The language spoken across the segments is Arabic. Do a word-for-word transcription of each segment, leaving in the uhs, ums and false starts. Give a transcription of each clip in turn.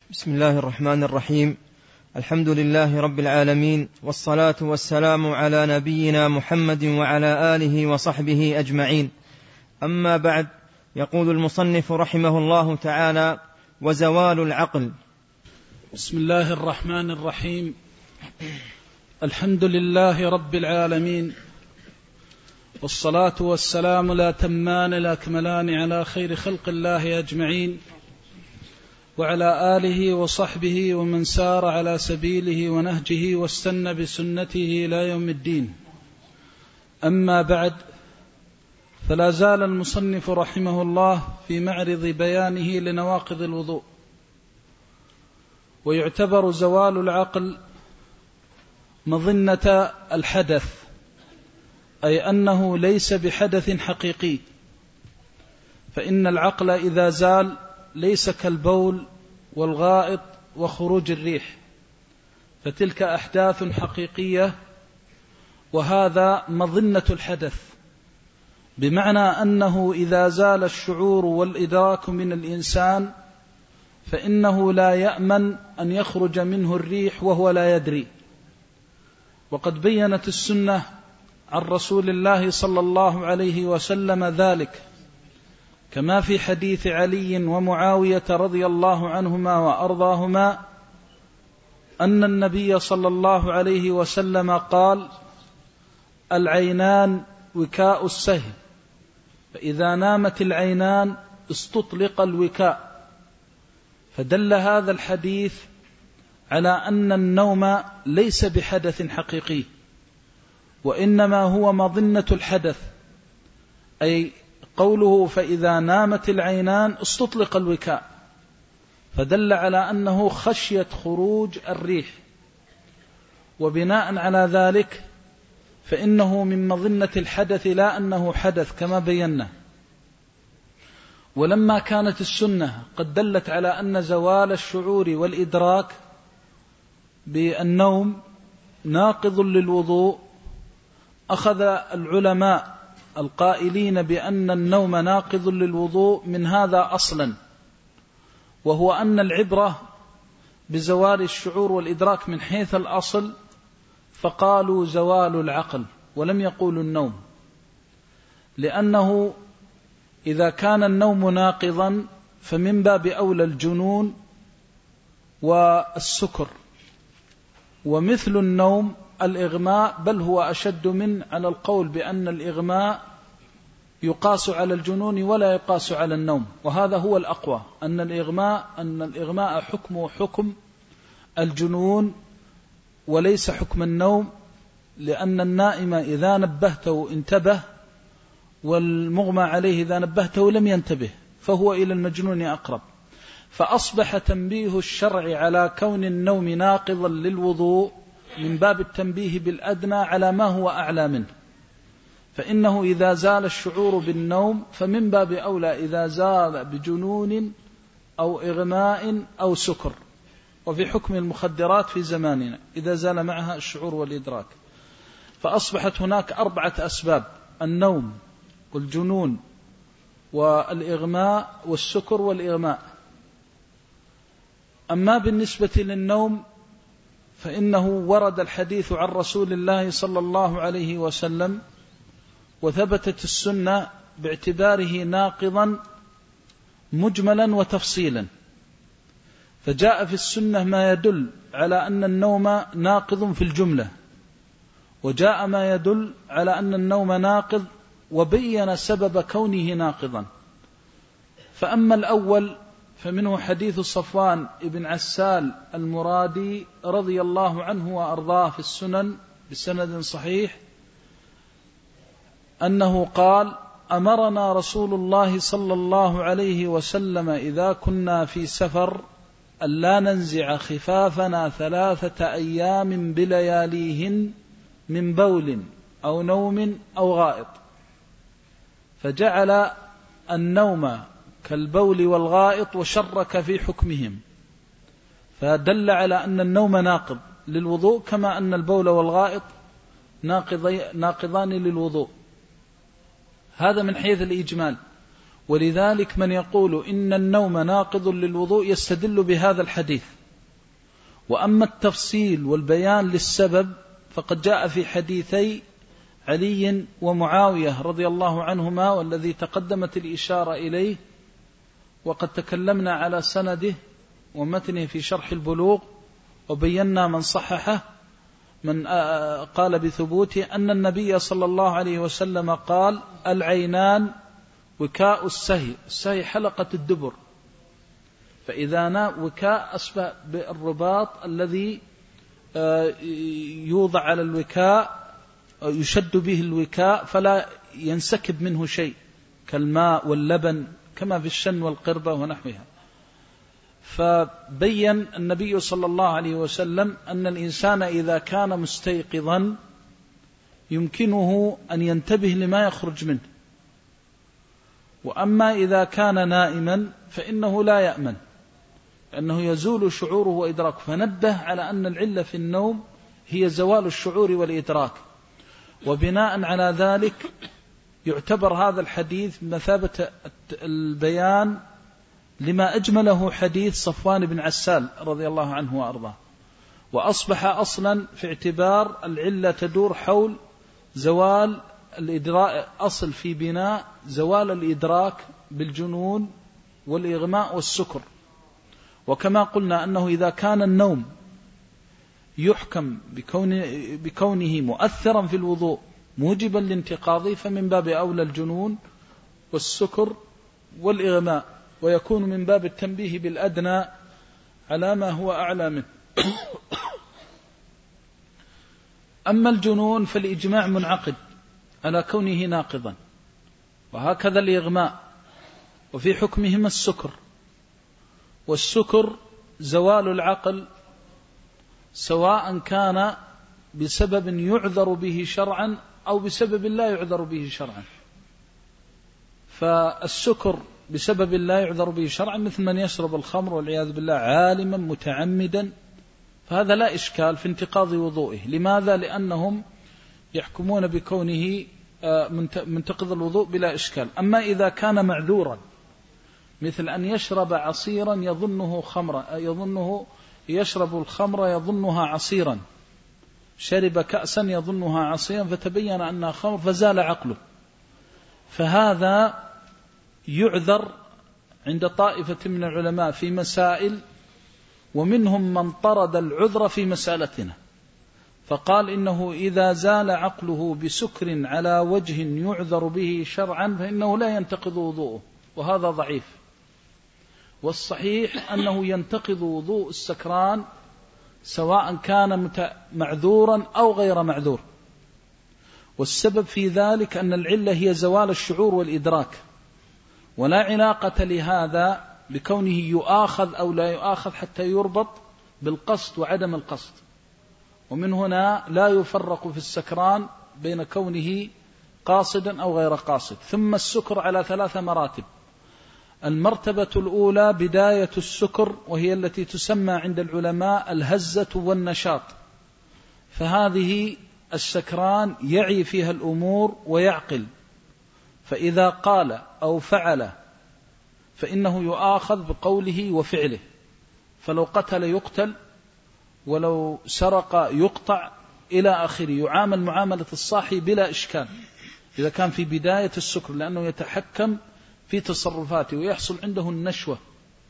بسم الله الرحمن الرحيم. الحمد لله رب العالمين، والصلاة والسلام على نبينا محمد وعلى آله وصحبه أجمعين. أما بعد، يقول المصنف رحمه الله تعالى: وزوال العقل. بسم الله الرحمن الرحيم. الحمد لله رب العالمين، والصلاة والسلام لا تمان لا كملان على خير خلق الله أجمعين، وعلى آله وصحبه ومن سار على سبيله ونهجه واستنى بسنته إلى يوم الدين. أما بعد، فلا زال المصنف رحمه الله في معرض بيانه لنواقض الوضوء. ويعتبر زوال العقل مظنة الحدث، أي أنه ليس بحدث حقيقي، فإن العقل إذا زال ليس كالبول والغائط وخروج الريح، فتلك أحداث حقيقية، وهذا مظنة الحدث، بمعنى أنه إذا زال الشعور والإدراك من الإنسان فإنه لا يأمن أن يخرج منه الريح وهو لا يدري. وقد بينت السنة عن رسول الله صلى الله عليه وسلم ذلك، كما في حديث علي ومعاوية رضي الله عنهما وأرضاهما أن النبي صلى الله عليه وسلم قال: العينان وكاء السهم، فإذا نامت العينان استطلق الوكاء. فدل هذا الحديث على أن النوم ليس بحدث حقيقي، وإنما هو مظنة الحدث، أي قوله فإذا نامت العينان استطلق الوكاء، فدل على أنه خشية خروج الريح، وبناء على ذلك فإنه من مظنة الحدث لا أنه حدث كما بينا. ولما كانت السنة قد دلت على أن زوال الشعور والإدراك بالنوم ناقض للوضوء، أخذ العلماء القائلين بأن النوم ناقض للوضوء من هذا أصلا، وهو أن العبرة بزوال الشعور والإدراك من حيث الأصل، فقالوا زوال العقل ولم يقولوا النوم، لأنه إذا كان النوم ناقضا فمن باب أولى الجنون والسكر، ومثل النوم الإغماء، بل هو أشد من على القول بأن الإغماء يقاس على الجنون ولا يقاس على النوم، وهذا هو الأقوى، أن الإغماء أن الإغماء حكمه حكم الجنون وليس حكم النوم، لأن النائم إذا نبهته انتبه، والمغمى عليه إذا نبهته لم ينتبه، فهو إلى المجنون أقرب. فأصبح تنبيه الشرع على كون النوم ناقضا للوضوء من باب التنبيه بالأدنى على ما هو أعلى منه، فإنه إذا زال الشعور بالنوم فمن باب أولى إذا زال بجنون أو إغماء أو سكر، وفي حكم المخدرات في زماننا إذا زال معها الشعور والإدراك. فأصبحت هناك أربعة أسباب: النوم والجنون والإغماء والسكر والإغماء. أما بالنسبة للنوم فإنه ورد الحديث عن رسول الله صلى الله عليه وسلم، وثبتت السنة باعتباره ناقضا مجملا وتفصيلا، فجاء في السنة ما يدل على أن النوم ناقض في الجملة، وجاء ما يدل على أن النوم ناقض وبين سبب كونه ناقضا. فأما الأول فمنه حديث صفوان بن عسال المرادي رضي الله عنه وأرضاه في السنن بسند صحيح أنه قال: أمرنا رسول الله صلى الله عليه وسلم إذا كنا في سفر ألا ننزع خفافنا ثلاثة أيام بلياليهن من بول أو نوم أو غائط، فجعل النوم كالبول والغائط وشرك في حكمهم، فدل على أن النوم ناقض للوضوء كما أن البول والغائط ناقضان للوضوء. هذا من حيث الإجمال. ولذلك من يقول إن النوم ناقض للوضوء يستدل بهذا الحديث. وأما التفصيل والبيان للسبب فقد جاء في حديثي علي ومعاوية رضي الله عنهما، والذي تقدمت الإشارة إليه، وقد تكلمنا على سنده ومتنه في شرح البلوغ، وبينا من صححه من قال بثبوته، أن النبي صلى الله عليه وسلم قال: العينان وكاء السهي، السهي حلقة الدبر، فإذا نا وكاء أشبه بالرباط الذي يوضع على الوكاء يشد به الوكاء فلا ينسكب منه شيء كالماء واللبن كما في الشن والقربة ونحوها. فبين النبي صلى الله عليه وسلم أن الإنسان إذا كان مستيقظا يمكنه أن ينتبه لما يخرج منه، وأما إذا كان نائما فإنه لا يأمن، لأنه يزول شعوره وإدراكه. فنبه على أن العلة في النوم هي زوال الشعور والإدراك، وبناء على ذلك يعتبر هذا الحديث بمثابة البيان لما أجمله حديث صفوان بن عسال رضي الله عنه وأرضاه، وأصبح أصلا في اعتبار العلة تدور حول زوال الإدراك، أصل في بناء زوال الإدراك بالجنون والإغماء والسكر. وكما قلنا أنه إذا كان النوم يحكم بكون بكونه مؤثرا في الوضوء موجبا لانتقاضه، فمن باب أولى الجنون والسكر والإغماء، ويكون من باب التنبيه بالأدنى على ما هو أعلى منه. أما الجنون فالإجماع منعقد على كونه ناقضا، وهكذا الإغماء، وفي حكمهما السكر، والسكر زوال العقل سواء كان بسبب يعذر به شرعا أو بسبب لا يعذر به شرعا. فالسكر بسبب لا يعذر به شرعا مثل من يشرب الخمر والعياذ بالله عالما متعمدا، فهذا لا إشكال في انتقاض وضوئه. لماذا؟ لأنهم يحكمون بكونه منتقض الوضوء بلا إشكال. أما إذا كان معذورا مثل أن يشرب عصيرا يظنه خمرا، يظنه يشرب الخمر يظنها عصيرا، شرب كأسا يظنها عصيرا فتبين أنها خمر فزال عقله، فهذا يعذر عند طائفة من العلماء في مسائل، ومنهم من طرد العذر في مسألتنا، فقال إنه إذا زال عقله بسكر على وجه يعذر به شرعا فإنه لا ينتقض وضوءه، وهذا ضعيف. والصحيح أنه ينتقض وضوء السكران سواء كان معذورا أو غير معذور، والسبب في ذلك أن العلة هي زوال الشعور والإدراك، ولا علاقة لهذا بكونه يؤاخذ أو لا يؤاخذ حتى يربط بالقصد وعدم القصد. ومن هنا لا يفرق في السكران بين كونه قاصدا أو غير قاصد. ثم السكر على ثلاث مراتب. المرتبة الأولى بداية السكر، وهي التي تسمى عند العلماء الهزة والنشاط، فهذه السكران يعي فيها الأمور ويعقل، فإذا قال أو فعل فإنه يؤاخذ بقوله وفعله، فلو قتل يقتل، ولو سرق يقطع إلى آخره، يعامل معاملة الصاحي بلا إشكال إذا كان في بداية السكر، لأنه يتحكم في تصرفاته ويحصل عنده النشوة.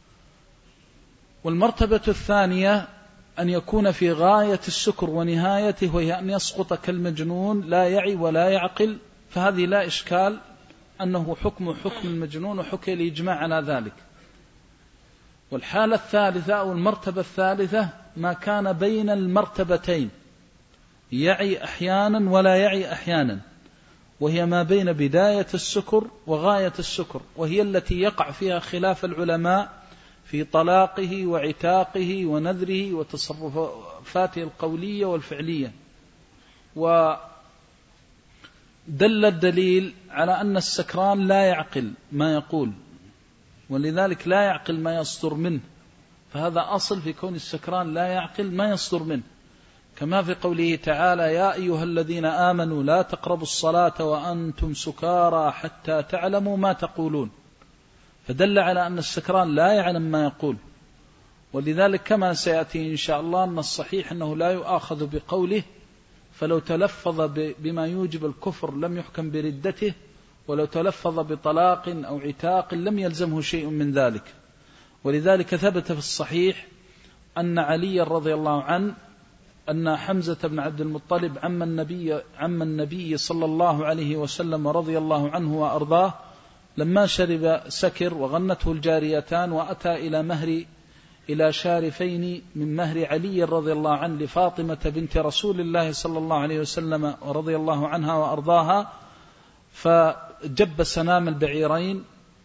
والمرتبة الثانية أن يكون في غاية السكر ونهايته، وهي أن يسقط كالمجنون لا يعي ولا يعقل، فهذه لا إشكال أنه حكم حكم المجنون، وحكي الإجماع على ذلك. والحالة الثالثة أو المرتبة الثالثة ما كان بين المرتبتين، يعي أحيانا ولا يعي أحيانا، وهي ما بين بداية السكر وغاية السكر، وهي التي يقع فيها خلاف العلماء في طلاقه وعتاقه ونذره وتصرفاته القولية والفعلية. ودل الدليل على أن السكران لا يعقل ما يقول، ولذلك لا يعقل ما يصدر منه، فهذا أصل في كون السكران لا يعقل ما يصدر منه، كما في قوله تعالى: يا أيها الذين آمنوا لا تقربوا الصلاة وأنتم سكارى حتى تعلموا ما تقولون. فدل على أن السكران لا يعلم ما يقول. ولذلك كما سيأتي إن شاء الله أن الصحيح أنه لا يؤاخذ بقوله، فلو تلفظ بما يوجب الكفر لم يحكم بردته، ولو تلفظ بطلاق أو عتاق لم يلزمه شيء من ذلك. ولذلك ثبت في الصحيح أن علي رضي الله عنه أن حمزة بن عبد المطلب عم النبي, عم النبي صلى الله عليه وسلم رضي الله عنه وأرضاه لما شرب سكر وغنته الجاريتان وأتى إلى مهر إلى شارفين من مهر علي رضي الله عنه لفاطمة بنت رسول الله صلى الله عليه وسلم ورضي الله عنها وأرضاها، فجب سنام البعيرين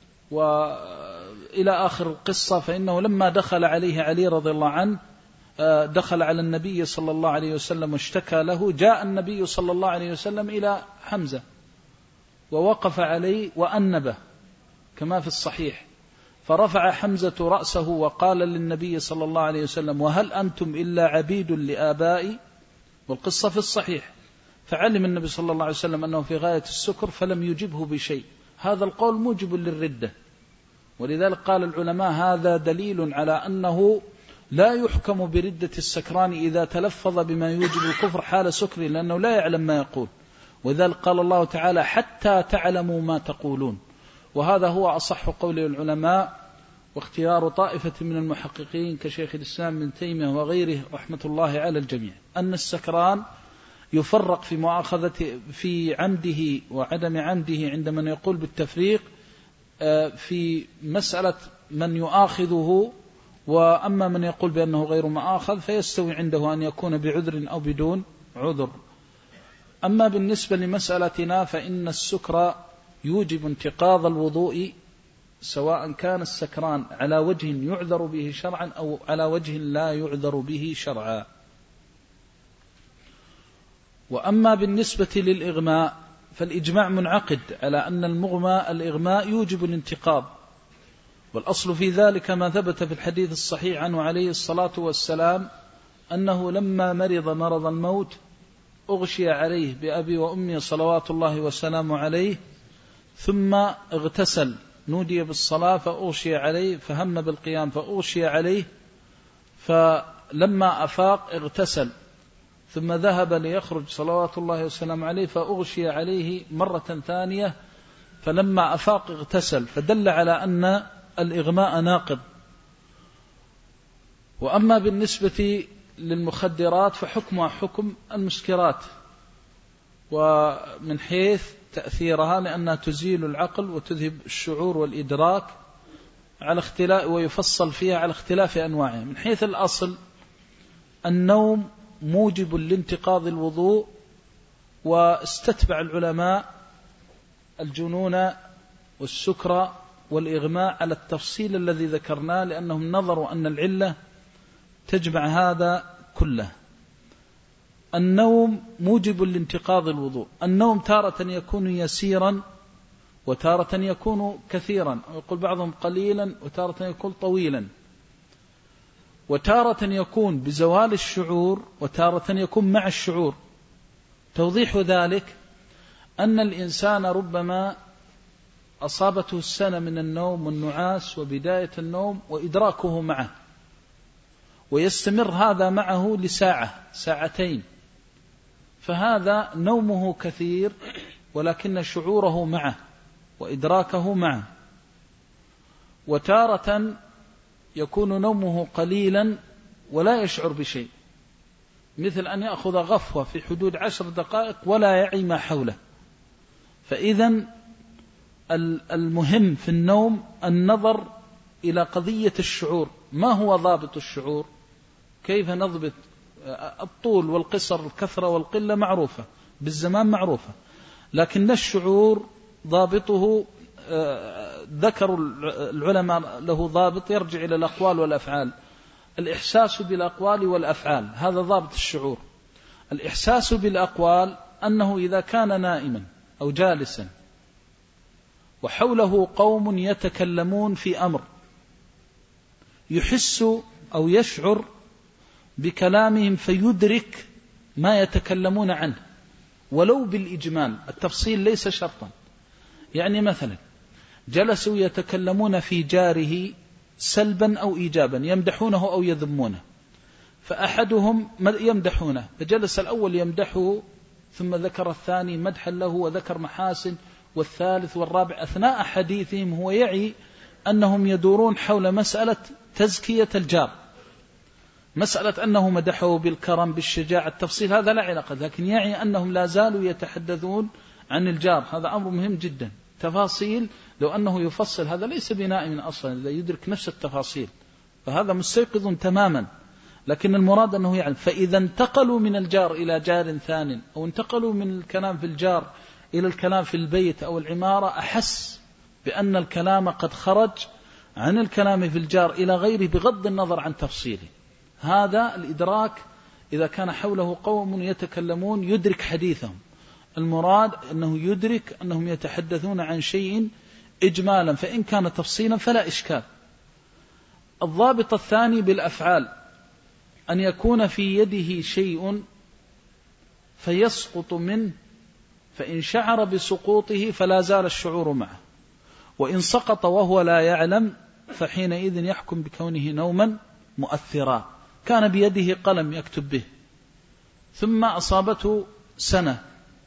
وإلى آخر القصة. فإنه لما دخل عليه علي رضي الله عنه دخل على النبي صلى الله عليه وسلم واشتكى له، جاء النبي صلى الله عليه وسلم إلى حمزة ووقف عليه وأنبه كما في الصحيح، فرفع حمزة رأسه وقال للنبي صلى الله عليه وسلم: وهل أنتم إلا عبيد لآبائي؟ والقصة في الصحيح. فعلم النبي صلى الله عليه وسلم أنه في غاية السكر فلم يجبه بشيء. هذا القول موجب للردة، ولذلك قال العلماء هذا دليل على أنه لا يحكم بردة السكران إذا تلفظ بما يوجب الكفر حال سكره، لأنه لا يعلم ما يقول. وذلك قال الله تعالى: حتى تعلموا ما تقولون. وهذا هو أصح قول العلماء، واختيار طائفة من المحققين كشيخ الإسلام ابن تيمية وغيره رحمة الله على الجميع، أن السكران يفرق في مؤاخذة في عمده وعدم عمده عند من يقول بالتفريق في مسألة من يؤاخذه، وأما من يقول بأنه غير مؤاخذ فيستوي عنده أن يكون بعذر أو بدون عذر. أما بالنسبة لمسألتنا فإن السكر يوجب انتقاض الوضوء، سواء كان السكران على وجه يعذر به شرعا أو على وجه لا يعذر به شرعا. وأما بالنسبة للإغماء فالإجماع منعقد على أن المغمى الإغماء يوجب الانتقاض، والأصل في ذلك ما ثبت في الحديث الصحيح عنه عليه الصلاة والسلام أنه لما مرض مرض الموت أغشي عليه بأبي وأمي صلوات الله وسلامه عليه، ثم اغتسل، نودي بالصلاة فأغشي عليه، فهم بالقيام فأغشي عليه، فلما أفاق اغتسل، ثم ذهب ليخرج صلوات الله وسلامه عليه فأغشي عليه مرة ثانية، فلما أفاق اغتسل، فدل على أن الإغماء ناقض. وأما بالنسبة للمخدرات فحكمها حكم المسكرات، ومن حيث تأثيرها لأنها تزيل العقل وتذهب الشعور والإدراك على اختلاف، ويفصل فيها على اختلاف أنواعها. من حيث الأصل النوم موجب لانتقاض الوضوء، واستتبع العلماء الجنون والسكر والإغماء على التفصيل الذي ذكرناه، لأنهم نظروا أن العلة تجمع هذا كله. النوم موجب لانتقاض الوضوء. النوم تارة يكون يسيرا وتارة يكون كثيرا، ويقول بعضهم قليلا وتارة يكون طويلا، وتارة يكون بزوال الشعور وتارة يكون مع الشعور. توضيح ذلك أن الإنسان ربما أصابته السنة من النوم والنعاس وبداية النوم وإدراكه معه، ويستمر هذا معه لساعة ساعتين، فهذا نومه كثير ولكن شعوره معه وإدراكه معه. وتارة يكون نومه قليلا ولا يشعر بشيء، مثل أن يأخذ غفوة في حدود عشر دقائق ولا يعي ما حوله. فإذن المهم في النوم النظر إلى قضية الشعور. ما هو ضابط الشعور؟ كيف نضبط الطول والقصر، الكثرة والقلة معروفة بالزمان معروفة، لكن الشعور ضابطه ذكر العلماء له ضابط يرجع إلى الأقوال والأفعال. الإحساس بالأقوال والأفعال هذا ضابط الشعور. الإحساس بالأقوال أنه إذا كان نائما أو جالسا وحوله قوم يتكلمون في أمر يحس أو يشعر بكلامهم فيدرك ما يتكلمون عنه ولو بالإجمال، التفصيل ليس شرطا. يعني مثلا جلسوا يتكلمون في جاره سلبا أو إيجابا، يمدحونه أو يذمونه، فأحدهم يمدحونه فجلس الأول يمدحه ثم ذكر الثاني مدحا له وذكر محاسن، والثالث والرابع. أثناء حديثهم هو يعي أنهم يدورون حول مسألة تزكية الجار، مسألة أنه مدحه بالكرم بالشجاعة التفصيل هذا لا علاقة، لكن يعي أنهم لا زالوا يتحدثون عن الجار. هذا أمر مهم جدا، تفاصيل لو أنه يفصل هذا ليس بنائم أصلا، إذا يدرك نفس التفاصيل فهذا مستيقظ تماما، لكن المراد أنه يعلم. فإذا انتقلوا من الجار إلى جار ثان، أو انتقلوا من الكلام في الجار إلى الكلام في البيت أو العمارة، أحس بأن الكلام قد خرج عن الكلام في الجار إلى غيره بغض النظر عن تفصيله. هذا الإدراك إذا كان حوله قوم يتكلمون يدرك حديثهم، المراد أنه يدرك أنهم يتحدثون عن شيء إجمالا، فإن كان تفصيلا فلا إشكال. الضابط الثاني بالأفعال أن يكون في يده شيء فيسقط منه، فإن شعر بسقوطه فلا زال الشعور معه، وإن سقط وهو لا يعلم فحينئذ يحكم بكونه نوما مؤثرا. كان بيده قلم يكتب به ثم أصابته سنة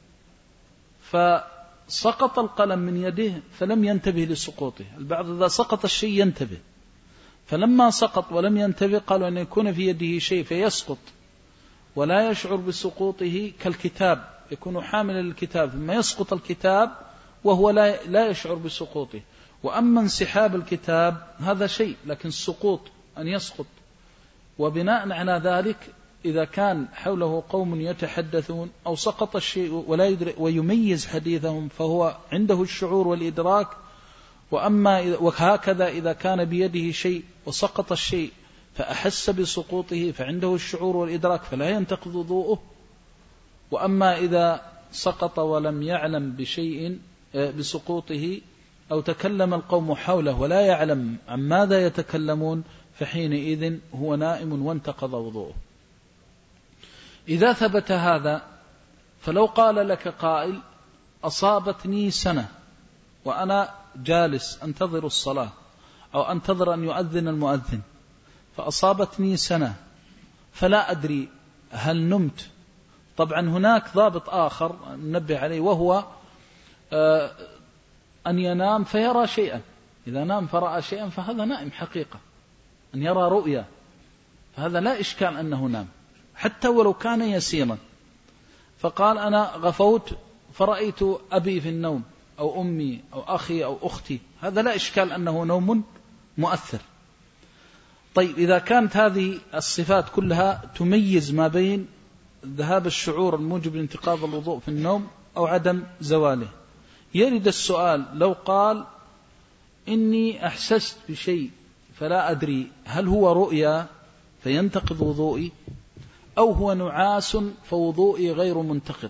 فسقط القلم من يده فلم ينتبه لسقوطه. البعض إذا سقط الشيء ينتبه، فلما سقط ولم ينتبه قالوا أن يكون في يده شيء فيسقط ولا يشعر بسقوطه كالكتاب، يكون حاملا للكتاب ثم يسقط الكتاب وهو لا لا يشعر بسقوطه. وأما انسحاب الكتاب هذا شيء، لكن السقوط أن يسقط. وبناء على ذلك إذا كان حوله قوم يتحدثون أو سقط الشيء ولا يدرك ويميز حديثهم فهو عنده الشعور والإدراك. وأما وهكذا إذا كان بيده شيء وسقط الشيء فأحس بسقوطه فعنده الشعور والإدراك فلا ينتقض وضوءه. وأما إذا سقط ولم يعلم بشيء بسقوطه أو تكلم القوم حوله ولا يعلم عن ماذا يتكلمون فحينئذ هو نائم وانتقض وضوءه. إذا ثبت هذا فلو قال لك قائل أصابتني سنة وأنا جالس أنتظر الصلاة أو أنتظر أن يؤذن المؤذن فأصابتني سنة فلا أدري هل نمت. طبعا هناك ضابط آخر ننبه عليه وهو أن ينام فيرى شيئا. إذا نام فرأى شيئا فهذا نائم حقيقة. أن يرى رؤيا فهذا لا إشكال أنه نام حتى ولو كان يسيرا. فقال أنا غفوت فرأيت أبي في النوم أو أمي أو أخي أو أختي، هذا لا إشكال أنه نوم مؤثر. طيب إذا كانت هذه الصفات كلها تميز ما بين ذهاب الشعور الموجب لانتقاض الوضوء في النوم أو عدم زواله، يرد السؤال لو قال إني أحسست بشيء فلا أدري هل هو رؤيا فينتقض وضوئي أو هو نعاس فوضوئي غير منتقض.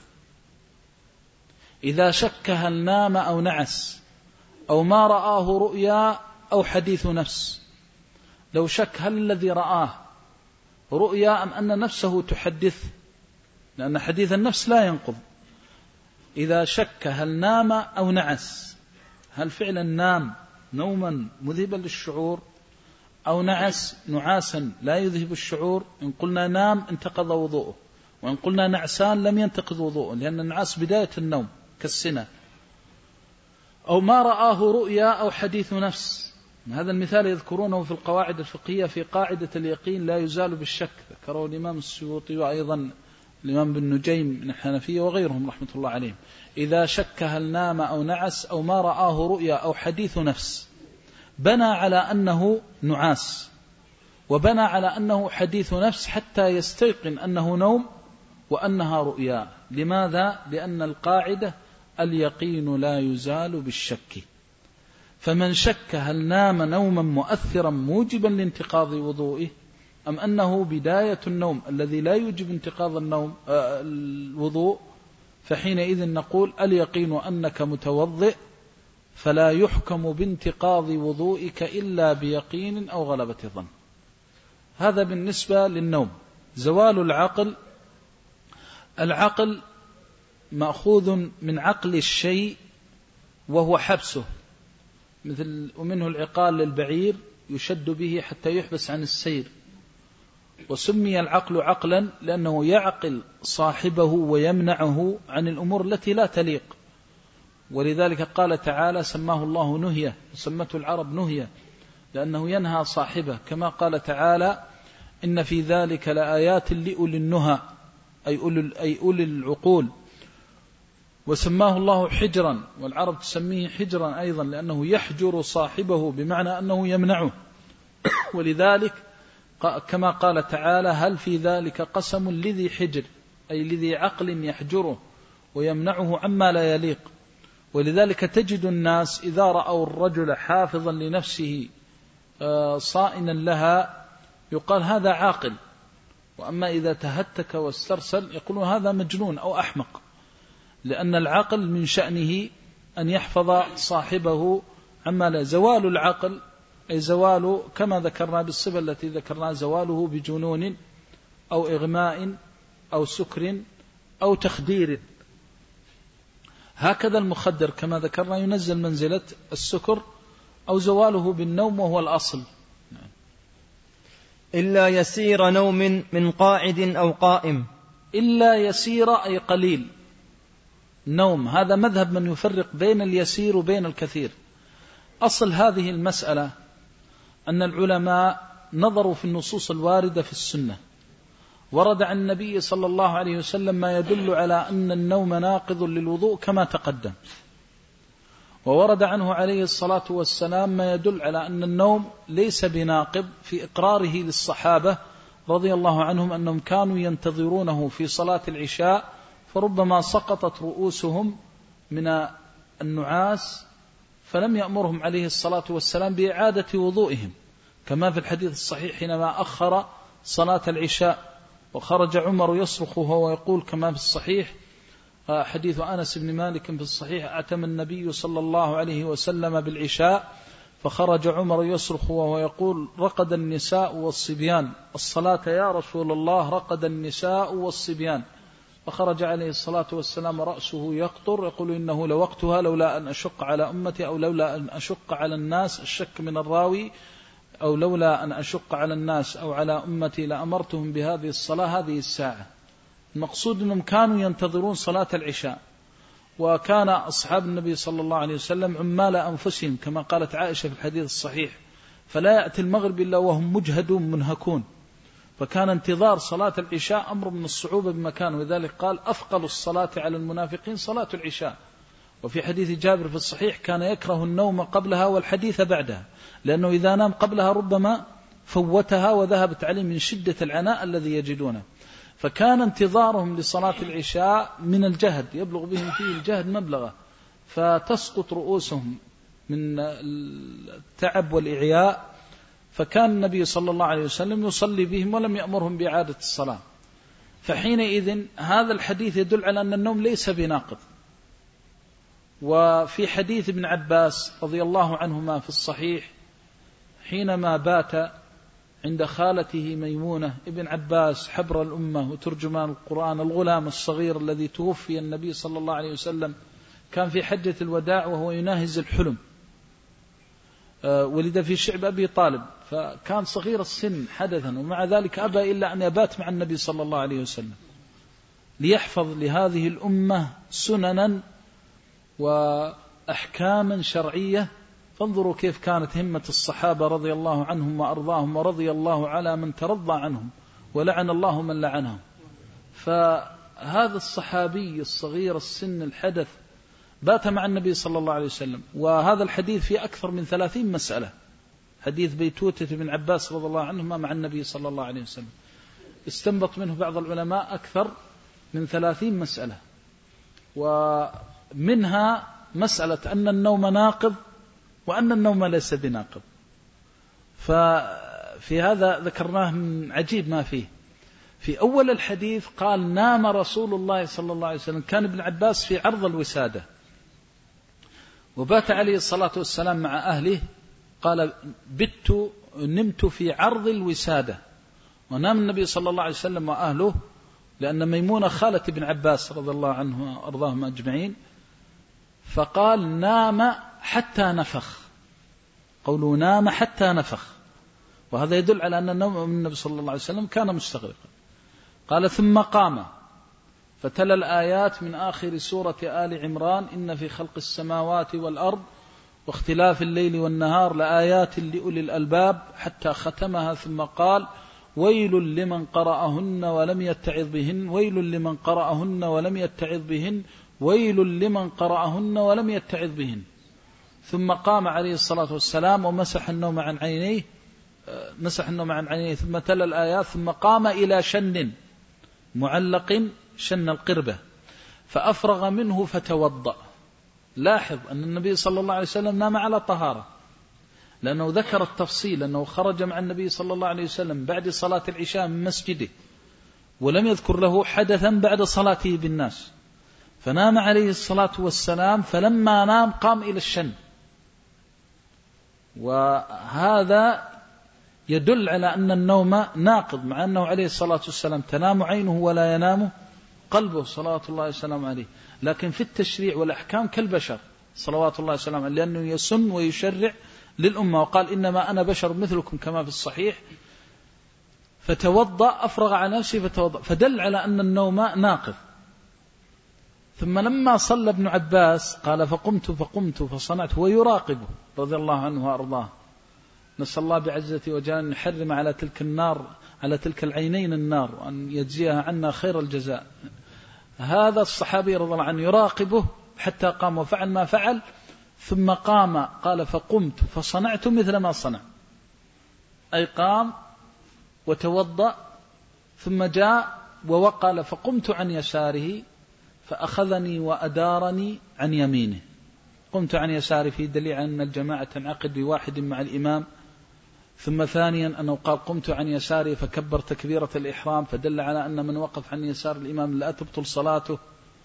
إذا شك هل نام أو نعس أو ما رآه رؤيا أو حديث نفس، لو شك هل الذي رآه رؤيا أم أن نفسه تحدث، لأن حديث النفس لا ينقض. إذا شك هل نام أو نعس، هل فعلا نام نوما مذهبا للشعور أو نعس نعاسا لا يذهب الشعور، إن قلنا نام انتقض وضوءه، وإن قلنا نعسان لم ينتقض وضوءه، لأن النعاس بداية النوم كالسنة. أو ما رآه رؤيا أو حديث نفس، هذا المثال يذكرونه في القواعد الفقهية في قاعدة اليقين لا يزال بالشك، ذكره الإمام السيوطي وأيضا الإمام بن نجيم من الحنفية وغيرهم رحمة الله عليهم. إذا شك هل نام أو نعس أو ما رآه رؤيا أو حديث نفس، بنى على أنه نعاس وبنى على أنه حديث نفس حتى يستيقن أنه نوم وأنها رؤيا. لماذا؟ لأن القاعدة اليقين لا يزال بالشك. فمن شك هل نام نوما مؤثرا موجبا لانتقاض وضوئه أم أنه بداية النوم الذي لا يوجب انتقاض النوم آه الوضوء، فحينئذ نقول اليقين أنك متوضئ فلا يحكم بانتقاض وضوئك إلا بيقين أو غلبة ظن. هذا بالنسبة للنوم. زوال العقل، العقل مأخوذ من عقل الشيء وهو حبسه، مثل ومنه العقال للبعير يشد به حتى يحبس عن السير. وسمي العقل عقلا لأنه يعقل صاحبه ويمنعه عن الأمور التي لا تليق. ولذلك قال تعالى سماه الله نهية، وسمته العرب نهية لأنه ينهى صاحبه، كما قال تعالى إن في ذلك لآيات لأولي النهى أي أولي, أي أولي العقول. وسماه الله حجرا، والعرب تسميه حجرا أيضا لأنه يحجر صاحبه بمعنى أنه يمنعه. ولذلك كما قال تعالى هل في ذلك قسم لذي حجر أي لذي عقل يحجره ويمنعه عما لا يليق. ولذلك تجد الناس إذا رأوا الرجل حافظا لنفسه صائنا لها يقال هذا عاقل، وأما إذا تهتك واسترسل يقولون هذا مجنون أو أحمق، لأن العقل من شأنه أن يحفظ صاحبه عما لا. زوال العقل أي زوال كما ذكرنا بالصفة التي ذكرنا، زواله بجنون أو إغماء أو سكر أو تخدير. هكذا المخدر كما ذكرنا ينزل منزلة السكر أو زواله بالنوم وهو الأصل. إلا يسير نوم من قاعد أو قائم. إلا يسير أي قليل نوم، هذا مذهب من يفرق بين اليسير وبين الكثير. أصل هذه المسألة أن العلماء نظروا في النصوص الواردة في السنة، ورد عن النبي صلى الله عليه وسلم ما يدل على أن النوم ناقض للوضوء كما تقدم، وورد عنه عليه الصلاة والسلام ما يدل على أن النوم ليس بناقض في إقراره للصحابة رضي الله عنهم أنهم كانوا ينتظرونه في صلاة العشاء فربما سقطت رؤوسهم من النعاس فلم يأمرهم عليه الصلاة والسلام بإعادة وضوئهم، كما في الحديث الصحيح حينما أخر صلاة العشاء وخرج عمر يصرخ وهو يقول كما في الصحيح حديث أنس بن مالك في الصحيح أتم النبي صلى الله عليه وسلم بالعشاء فخرج عمر يصرخ وهو يقول رقد النساء والصبيان الصلاة يا رسول الله، رقد النساء والصبيان. فخرج عليه الصلاة والسلام رأسه يقطر يقول إنه لوقتها لولا أن أشق على أمتي أو لولا أن أشق على الناس، الشك من الراوي، أو لولا أن أشق على الناس أو على أمتي لأمرتهم بهذه الصلاة هذه الساعة. المقصود أنهم كانوا ينتظرون صلاة العشاء، وكان أصحاب النبي صلى الله عليه وسلم عمال أنفسهم كما قالت عائشة في الحديث الصحيح، فلا يأتي المغرب إلا وهم مجهدون منهكون، فكان انتظار صلاة العشاء أمر من الصعوبة بمكان، وذلك قال أثقل الصلاة على المنافقين صلاة العشاء. وفي حديث جابر في الصحيح كان يكره النوم قبلها والحديث بعدها، لأنه إذا نام قبلها ربما فوتها وذهبت عليه من شدة العناء الذي يجدونه. فكان انتظارهم لصلاة العشاء من الجهد، يبلغ بهم فيه الجهد مبلغه، فتسقط رؤوسهم من التعب والإعياء. فكان النبي صلى الله عليه وسلم يصلي بهم ولم يأمرهم بإعادة الصلاة. فحينئذ هذا الحديث يدل على أن النوم ليس بناقض. وفي حديث ابن عباس رضي الله عنهما في الصحيح حينما بات عند خالته ميمونة، ابن عباس حبر الأمة وترجمان القرآن، الغلام الصغير الذي توفي النبي صلى الله عليه وسلم، كان في حجة الوداع وهو يناهز الحلم، ولد في شعب أبي طالب، فكان صغير السن حدثا، ومع ذلك أبى إلا أن يبات مع النبي صلى الله عليه وسلم ليحفظ لهذه الأمة سننا وأحكاما شرعية. فانظروا كيف كانت همة الصحابة رضي الله عنهم وأرضاهم، ورضي الله على من ترضى عنهم ولعن الله من لعنهم. فهذا الصحابي الصغير السن الحدث بات مع النبي صلى الله عليه وسلم، وهذا الحديث فيه أكثر من ثلاثين مسألة، حديث بيتوتة بن عباس رضي الله عنهما مع النبي صلى الله عليه وسلم، استنبط منه بعض العلماء أكثر من ثلاثين مسألة، ومنها مسألة أن النوم ناقض وأن النوم ليس بناقض. ففي هذا ذكرناه من عجيب ما فيه. في أول الحديث قال نام رسول الله صلى الله عليه وسلم، كان ابن عباس في عرض الوسادة وبات عليه الصلاة والسلام مع أهله، قال بت نمت في عرض الوسادة، ونام النبي صلى الله عليه وسلم وأهله، لأن ميمونة خالة ابن عباس رضي الله عنه وأرضاهم أجمعين. فقال نام حتى نفخ، قوله نام حتى نفخ، وهذا يدل على أن النوم من النبي صلى الله عليه وسلم كان مستغرقا. قال ثم قام فتلا الآيات من آخر سورة آل عمران إن في خلق السماوات والأرض واختلاف الليل والنهار لآيات لأولي الألباب حتى ختمها، ثم قال ويل لمن قرأهن ولم يتعظ بهن ويل لمن قرأهن ولم يتعظ بهن ويل لمن قرأهن ولم يتعظ بهن. ثم قام عليه الصلاة والسلام ومسح النوم عن عينيه مسح النوم عن عينيه ثم تلا الآيات، ثم قام إلى شن معلق شن القربة فأفرغ منه فتوضأ. لاحظ أن النبي صلى الله عليه وسلم نام على طهارة، لأنه ذكر التفصيل أنه خرج مع النبي صلى الله عليه وسلم بعد صلاة العشاء من مسجده، ولم يذكر له حدثا بعد صلاته بالناس، فنام عليه الصلاة والسلام، فلما نام قام إلى الشن. وهذا يدل على أن النوم ناقض، مع أنه عليه الصلاة والسلام تنام عينه ولا ينام قلبه صلوات الله وسلامه عليه، لكن في التشريع والأحكام كالبشر صلوات الله وسلامه عليه، لأنه يسن ويشرع للأمة، وقال إنما أنا بشر مثلكم كما في الصحيح. فتوضأ أفرغ على نفسه فتوضأ، فدل على أن النوم ناقض. ثم لما صلى ابن عباس قال فقمت فقمت فصنعت، هو يراقبه رضي الله عنه وأرضاه، نسأل الله بعزته وجلاله أن يحرم على تلك النار على تلك العينين النار، وأن يجزيها عنا خير الجزاء. هذا الصحابي رضي الله عنه يراقبه حتى قام وفعل ما فعل، ثم قام قال فقمت فصنعت مثل ما صنع، أي قام وتوضأ ثم جاء ووقال فقمت عن يساره فأخذني وأدارني عن يمينه. قمت عن يساره في دليل أن الجماعة تنعقد بواحد مع الإمام. ثم ثانيا أنه قال قمت عن يساره فكبر تكبيرة الإحرام، فدل على أن من وقف عن يسار الإمام لا تبطل صلاته.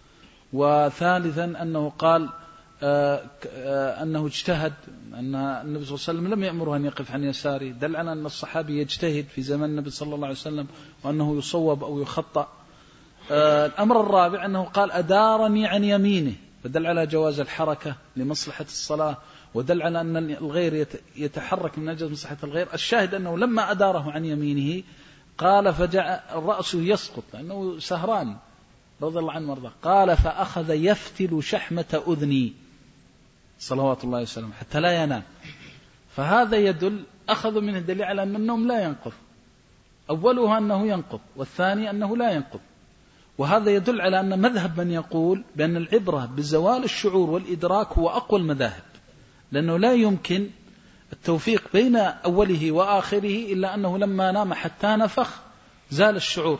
وثالثا أنه قال آه آه أنه اجتهد، أن النبي صلى الله عليه وسلم لم يأمره أن يقف عن يساره، دل على أن الصحابي يجتهد في زمن النبي صلى الله عليه وسلم وأنه يصوب أو يخطأ. آه الأمر الرابع أنه قال أدارني عن يمينه، فدل على جواز الحركة لمصلحة الصلاة، ودل على أن الغير يتحرك من أجل مصلحة الغير. الشاهد أنه لما أداره عن يمينه قال فجاء رأسه يسقط لأنه سهران رضي الله عنه وارضاه، قال فأخذ يفتل شحمة أذني صلوات الله وسلامه حتى لا ينام. فهذا يدل أخذ منه دليل على أن النوم لا ينقض، أولها أنه ينقض والثاني أنه لا ينقض. وهذا يدل على أن مذهب من يقول بأن العبرة بزوال الشعور والإدراك هو أقوى المذاهب، لأنه لا يمكن التوفيق بين أوله وآخره إلا أنه لما نام حتى نفخ زال الشعور،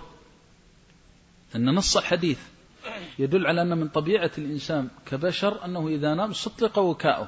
أن نص الحديث يدل على أن من طبيعة الإنسان كبشر أنه إذا نام سطلق وكاؤه.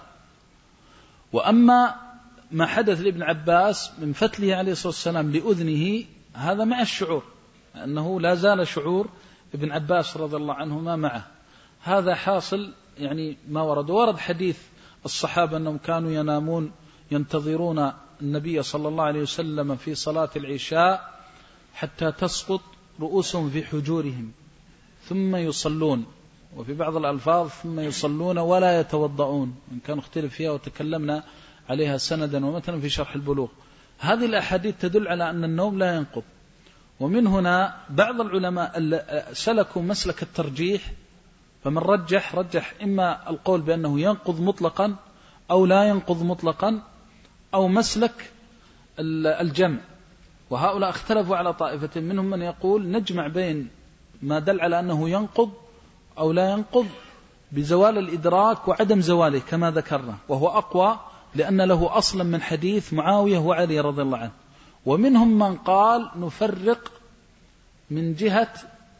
وأما ما حدث لابن عباس من فتله عليه الصلاة والسلام لأذنه هذا مع الشعور، أنه لا زال شعور ابن عباس رضي الله عنهما معه، هذا حاصل يعني ما ورد. ورد حديث الصحابة أنهم كانوا ينامون ينتظرون النبي صلى الله عليه وسلم في صلاة العشاء حتى تسقط رؤوسهم في حجورهم ثم يصلون، وفي بعض الألفاظ ثم يصلون ولا يتوضؤون، إن كان اختلف فيها وتكلمنا عليها سندا ومثلا في شرح البلوغ. هذه الأحاديث تدل على أن النوم لا ينقض. ومن هنا بعض العلماء سلكوا مسلك الترجيح، فمن رجح رجح إما القول بأنه ينقض مطلقا أو لا ينقض مطلقا، أو مسلك الجمع. وهؤلاء اختلفوا على طائفة، منهم من يقول نجمع بين ما دل على أنه ينقض أو لا ينقض بزوال الإدراك وعدم زواله كما ذكرنا، وهو أقوى لأن له أصلا من حديث معاوية وعلي رضي الله عنه. ومنهم من قال نفرق من جهة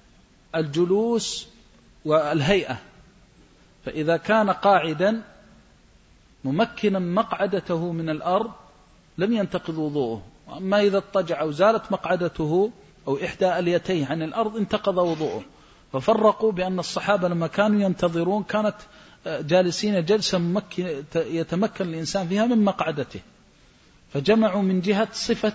الجلوس والهيئة، فإذا كان قاعدا ممكنا مقعدته من الأرض لم ينتقض وضوءه، أما إذا اضطجع أو زالت مقعدته أو إحدى أليتيه عن الأرض انتقض وضوءه. ففرقوا بأن الصحابة لما كانوا ينتظرون كانت جالسين جلسة يتمكن الإنسان فيها من مقعدته، فجمعوا من جهة صفة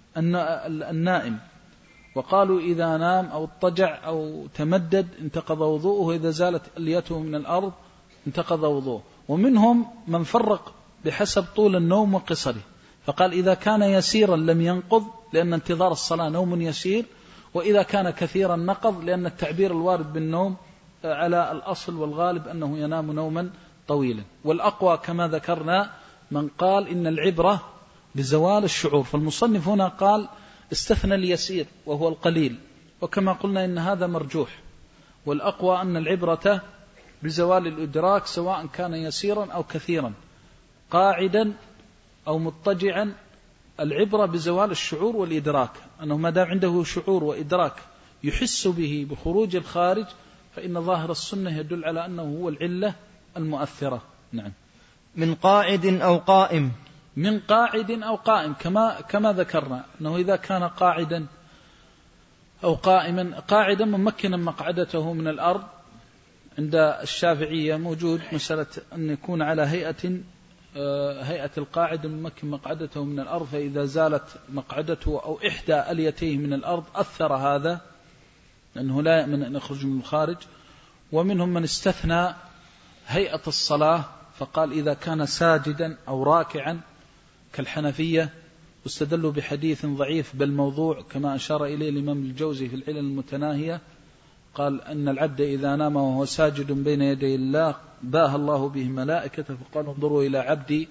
النائم، وقالوا إذا نام أو اضطجع أو تمدد انتقض وضوءه، وإذا زالت أليته من الأرض انتقض وضوءه. ومنهم من فرق بحسب طول النوم وقصره، فقال إذا كان يسيرا لم ينقض لأن انتظار الصلاة نوم يسير، وإذا كان كثيرا نقض، لأن التعبير الوارد بالنوم على الأصل والغالب أنه ينام نوما طويلا. والأقوى كما ذكرنا من قال إن العبرة بزوال الشعور، فالمصنف هنا قال استثنى اليسير وهو القليل، وكما قلنا إن هذا مرجوح، والأقوى أن العبرة بزوال الإدراك سواء كان يسيرا أو كثيرا، قاعدا أو مضطجعا، العبرة بزوال الشعور والإدراك، أنه ما دام عنده شعور وإدراك يحس به بخروج الخارج، فإن ظاهر السنة يدل على أنه هو العلة المؤثرة. نعم. من قاعد أو قائم، من قاعد أو قائم، كما كما ذكرنا أنه إذا كان قاعدا أو قائما، قاعدا ممكنا مقعدته من الأرض، عند الشافعية موجود مسألة أن يكون على هيئة هيئة القاعد ممكن مقعدته من الأرض، فإذا زالت مقعدته أو إحدى أليتيه من الأرض أثر هذا، لأنه لا يأمن أن يخرج من الخارج. ومنهم من استثنى هيئة الصلاة فقال إذا كان ساجدا أو راكعا كالحنفية، واستدلوا بحديث ضعيف بل موضوع كما أشار إليه الإمام الجوزي في العلل المتناهية، قال أن العبد إذا نام وهو ساجد بين يدي الله باه الله به ملائكته، فقال انظروا إلى عبدي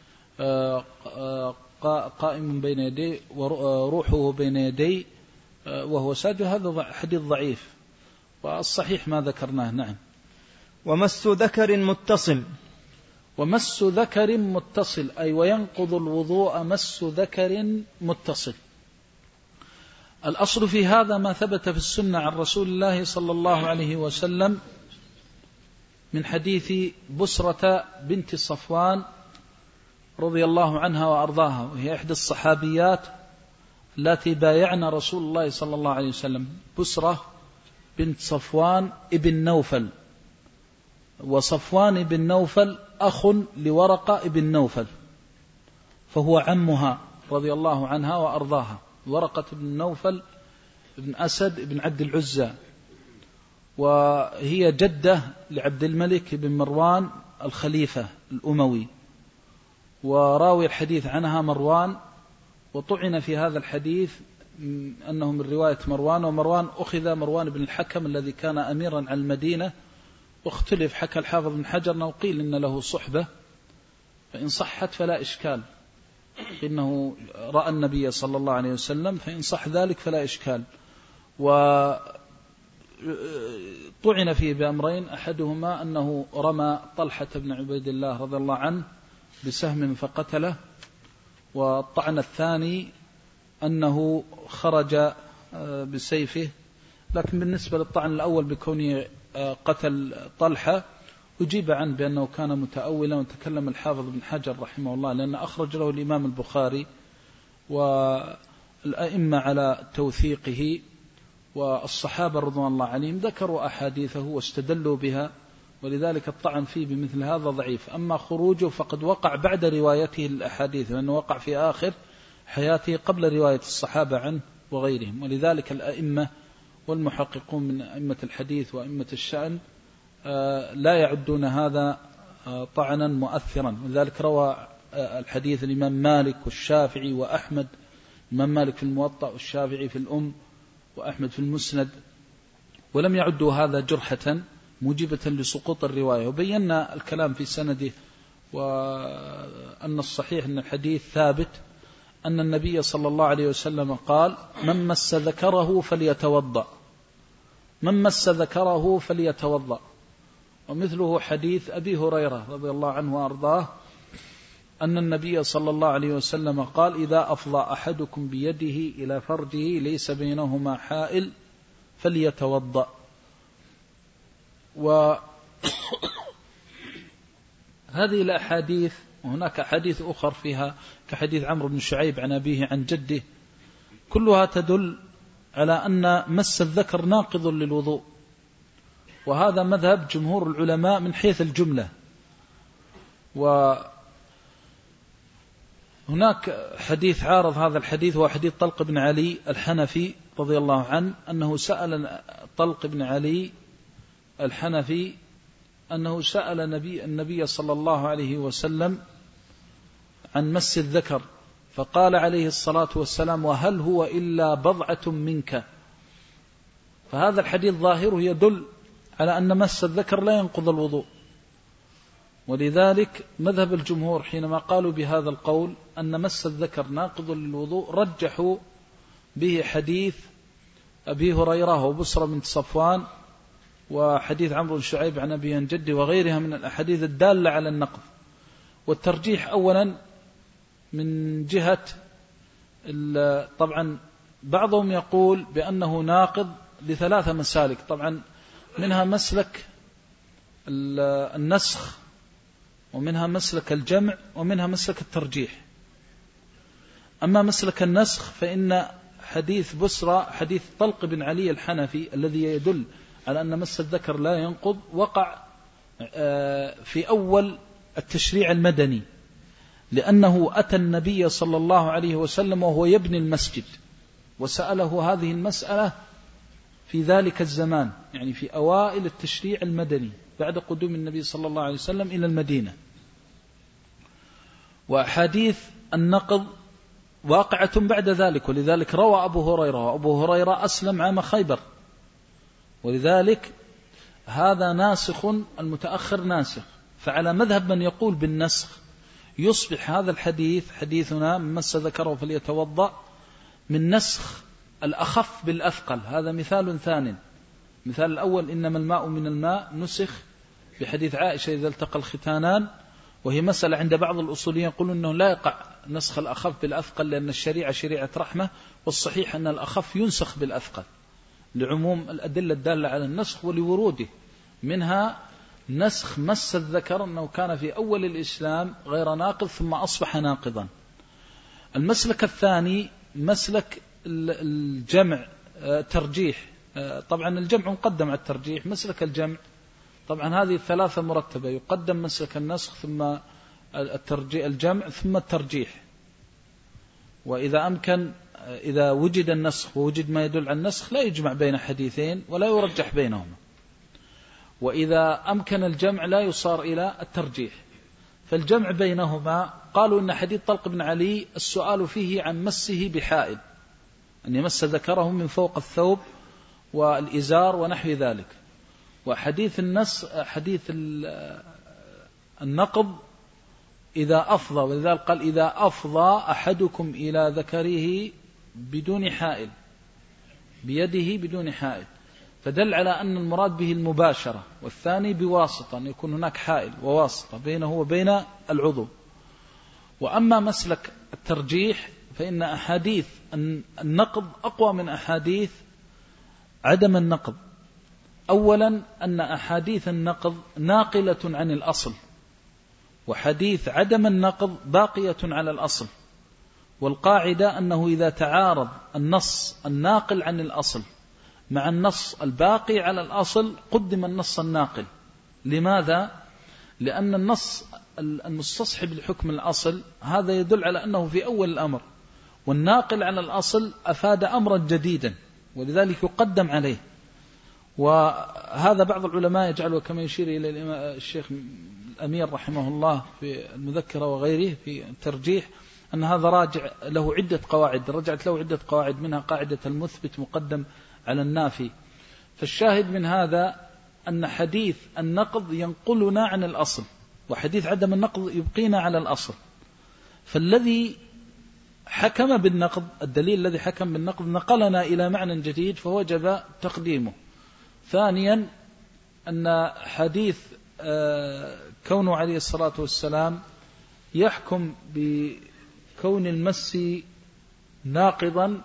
قائم بين يدي وروحه بين يدي وهو ساجد. هذا حديث ضعيف، والصحيح ما ذكرناه. نعم. ومس ذكر متصل، ومس ذكر متصل أي وينقض الوضوء مس ذكر متصل. الأصل في هذا ما ثبت في السنة عن رسول الله صلى الله عليه وسلم من حديث بسرة بنت صفوان رضي الله عنها وأرضاها، وهي إحدى الصحابيات التي بايعنا رسول الله صلى الله عليه وسلم. بسرة بنت صفوان ابن نوفل، وصفوان بن نوفل أخ لورقة ابن نوفل، فهو عمها رضي الله عنها وأرضاها. ورقة بن نوفل بن أسد بن عبد العزى، وهي جدة لعبد الملك بن مروان الخليفة الأموي، وراوي الحديث عنها مروان، وطعن في هذا الحديث أنه من رواية مروان، ومروان أخذ مروان بن الحكم الذي كان أميرا على المدينة، واختلف. حكى الحافظ بن حجر أنه قيل إن له صحبة، فإن صحت فلا إشكال، إنه رأى النبي صلى الله عليه وسلم، فإن صح ذلك فلا إشكال. وطعن فيه بأمرين، أحدهما أنه رمى طلحة بن عبيد الله رضي الله عنه بسهم فقتله، والطعن الثاني أنه خرج بسيفه. لكن بالنسبة للطعن الأول بكونه قتل طلحة أجيب عنه بأنه كان متأولا، وتكلم الحافظ بن حجر رحمه الله، لأن أخرج له الإمام البخاري والأئمة على توثيقه، والصحابة رضوان الله عليهم ذكروا أحاديثه واستدلوا بها، ولذلك الطعن فيه بمثل هذا ضعيف. أما خروجه فقد وقع بعد روايته الأحاديث، لأنه وقع في آخر حياته قبل رواية الصحابة عنه وغيرهم، ولذلك الأئمة والمحققون من أئمة الحديث وأئمة الشأن لا يعدون هذا طعنا مؤثرا. ولذلك روى الحديث الإمام مالك والشافعي وأحمد، الإمام مالك في الموطأ والشافعي في الأم وأحمد في المسند، ولم يعدوا هذا جرحة موجبة لسقوط الرواية. وبينا الكلام في سنده، وأن الصحيح أن الحديث ثابت أن النبي صلى الله عليه وسلم قال من مس ذكره فليتوضأ، من مس ذكره فليتوضأ. ومثله حديث أبي هريرة رضي الله عنه وأرضاه أن النبي صلى الله عليه وسلم قال إذا أفضى أحدكم بيده إلى فرجه ليس بينهما حائل فليتوضأ. وهذه الأحاديث، وهناك حديث أخر فيها كحديث عمرو بن شعيب عن أبيه عن جده، كلها تدل على أن مس الذكر ناقض للوضوء، وهذا مذهب جمهور العلماء من حيث الجملة. وهناك حديث عارض هذا الحديث، هو حديث طلق بن علي الحنفي رضي الله عنه، أنه سأل طلق بن علي الحنفي أنه سأل النبي, النبي صلى الله عليه وسلم عن مس الذكر فقال عليه الصلاة والسلام وهل هو إلا بضعة منك، فهذا الحديث ظاهره يدل على أن مس الذكر لا ينقض الوضوء. ولذلك مذهب الجمهور حينما قالوا بهذا القول أن مس الذكر ناقض للوضوء رجحوا به حديث أبي هريرة وبصرة بنت صفوان وحديث عمرو بن شعيب عن أبي عن جده وغيرها من الأحاديث الدالة على النقض. والترجيح أولا من جهة طبعا بعضهم يقول بأنه ناقض لثلاثة مسالك، طبعا منها مسلك النسخ ومنها مسلك الجمع ومنها مسلك الترجيح. أما مسلك النسخ فإن حديث بسرى حديث طلق بن علي الحنفي الذي يدل على أن مس الذكر لا ينقض وقع في أول التشريع المدني، لأنه أتى النبي صلى الله عليه وسلم وهو يبني المسجد وسأله هذه المسألة في ذلك الزمان، يعني في أوائل التشريع المدني بعد قدوم النبي صلى الله عليه وسلم إلى المدينة. وأحاديث النقض واقعة بعد ذلك، ولذلك روى أبو هريرة، وأبو هريرة أسلم عام خيبر، ولذلك هذا ناسخ المتأخر ناسخ. فعلى مذهب من يقول بالنسخ يصبح هذا الحديث حديثنا من مس ذكره فليتوضأ من نسخ الأخف بالأثقل. هذا مثال ثاني. مثال الأول إنما الماء من الماء نسخ بحديث عائشة إذا التقى الختانان، وهي مسألة عند بعض الأصوليين يقولون أنه لا يقع نسخ الأخف بالأثقل لأن الشريعة شريعة رحمة، والصحيح أن الأخف ينسخ بالأثقل لعموم الأدلة الدالة على النسخ ولوروده، منها نسخ مس الذكر أنه كان في أول الإسلام غير ناقض ثم أصبح ناقضا. المسلك الثاني مسلك الجمع ترجيح، طبعا الجمع مقدم على الترجيح. مسلك الجمع طبعا هذه الثلاثة مرتبة، يقدم مسلك النسخ ثم الترجيح الجمع ثم الترجيح. وإذا أمكن إذا وجد النسخ ووجد ما يدل على النسخ لا يجمع بين حديثين ولا يرجح بينهما، وإذا أمكن الجمع لا يصار إلى الترجيح. فالجمع بينهما قالوا إن حديث طلق بن علي السؤال فيه عن مسه بحائل، أن يمس ذكره من فوق الثوب والإزار ونحو ذلك. وحديث النص حديث النقض إذا أفضى، ولذلك قال إذا أفضى أحدكم إلى ذكره بدون حائل، بيده بدون حائل، فدل على أن المراد به المباشرة، والثاني بواسطة، أن يكون هناك حائل وواسطة بينه وبين العضو. وأما مسلك الترجيح فإن أحاديث النقض أقوى من أحاديث عدم النقض. أولا أن أحاديث النقض ناقلة عن الأصل، وحديث عدم النقض باقية على الأصل. والقاعدة أنه إذا تعارض النص الناقل عن الأصل مع النص الباقي على الأصل قدم النص الناقل. لماذا؟ لأن النص المستصحب لحكم الأصل هذا يدل على أنه في أول الأمر، والناقل على الأصل أفاد أمرا جديدا ولذلك يقدم عليه. وهذا بعض العلماء يجعله كما يشير إلى الشيخ الأمير رحمه الله في المذكرة وغيره في الترجيح أن هذا راجع له عدة قواعد، رجعت له عدة قواعد منها قاعدة المثبت مقدم على النافي. فالشاهد من هذا أن حديث النقض ينقلنا عن الأصل، وحديث عدم النقض يبقينا على الأصل. فالذي حكم بالنقض، الدليل الذي حكم بالنقض نقلنا إلى معنى جديد فوجب تقديمه. ثانيا أن حديث كونه عليه الصلاة والسلام يحكم بكون المس ناقضا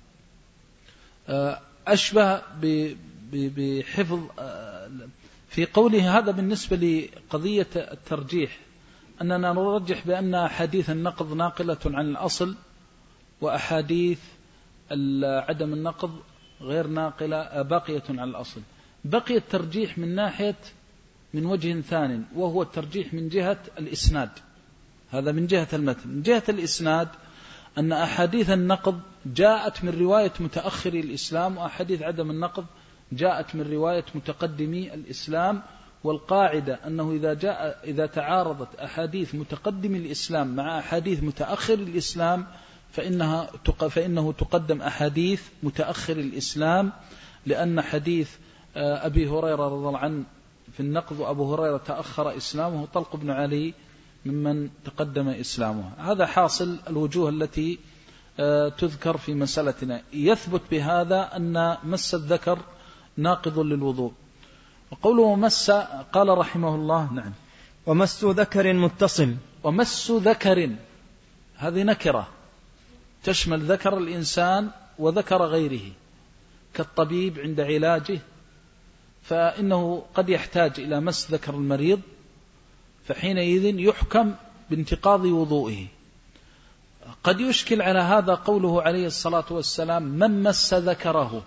أشبه بحفظ في قوله هذا بالنسبة لقضية الترجيح، أننا نرجح بأن أحاديث النقض ناقلة عن الأصل وأحاديث عدم النقض غير ناقلة باقية على الأصل. بقي الترجيح من ناحية من وجه ثاني، وهو الترجيح من جهة الإسناد. هذا من جهة المتن. من جهة الإسناد أن أحاديث النقض جاءت من رواية متأخري الإسلام، وأحاديث عدم النقض جاءت من رواية متقدمي الإسلام، والقاعدة أنه إذا جاء إذا تعارضت أحاديث متقدم الإسلام مع أحاديث متأخر الإسلام فإنها فإنه تقدم أحاديث متأخر الإسلام، لأن حديث أبي هريرة رضي الله عنه في النقض وأبو هريرة تأخر إسلامه، طلق بن علي ممن تقدم إسلامه. هذا حاصل الوجوه التي تذكر في مسألتنا. يثبت بهذا أن مس الذكر ناقض للوضوء. وقوله مس قال رحمه الله نعم ومس ذكر متصل. ومس ذكر هذه نكرة تشمل ذكر الإنسان وذكر غيره، كالطبيب عند علاجه فإنه قد يحتاج إلى مس ذكر المريض، فحينئذ يحكم بانتقاض وضوئه. قد يشكل على هذا قوله عليه الصلاة والسلام من مس ذكره،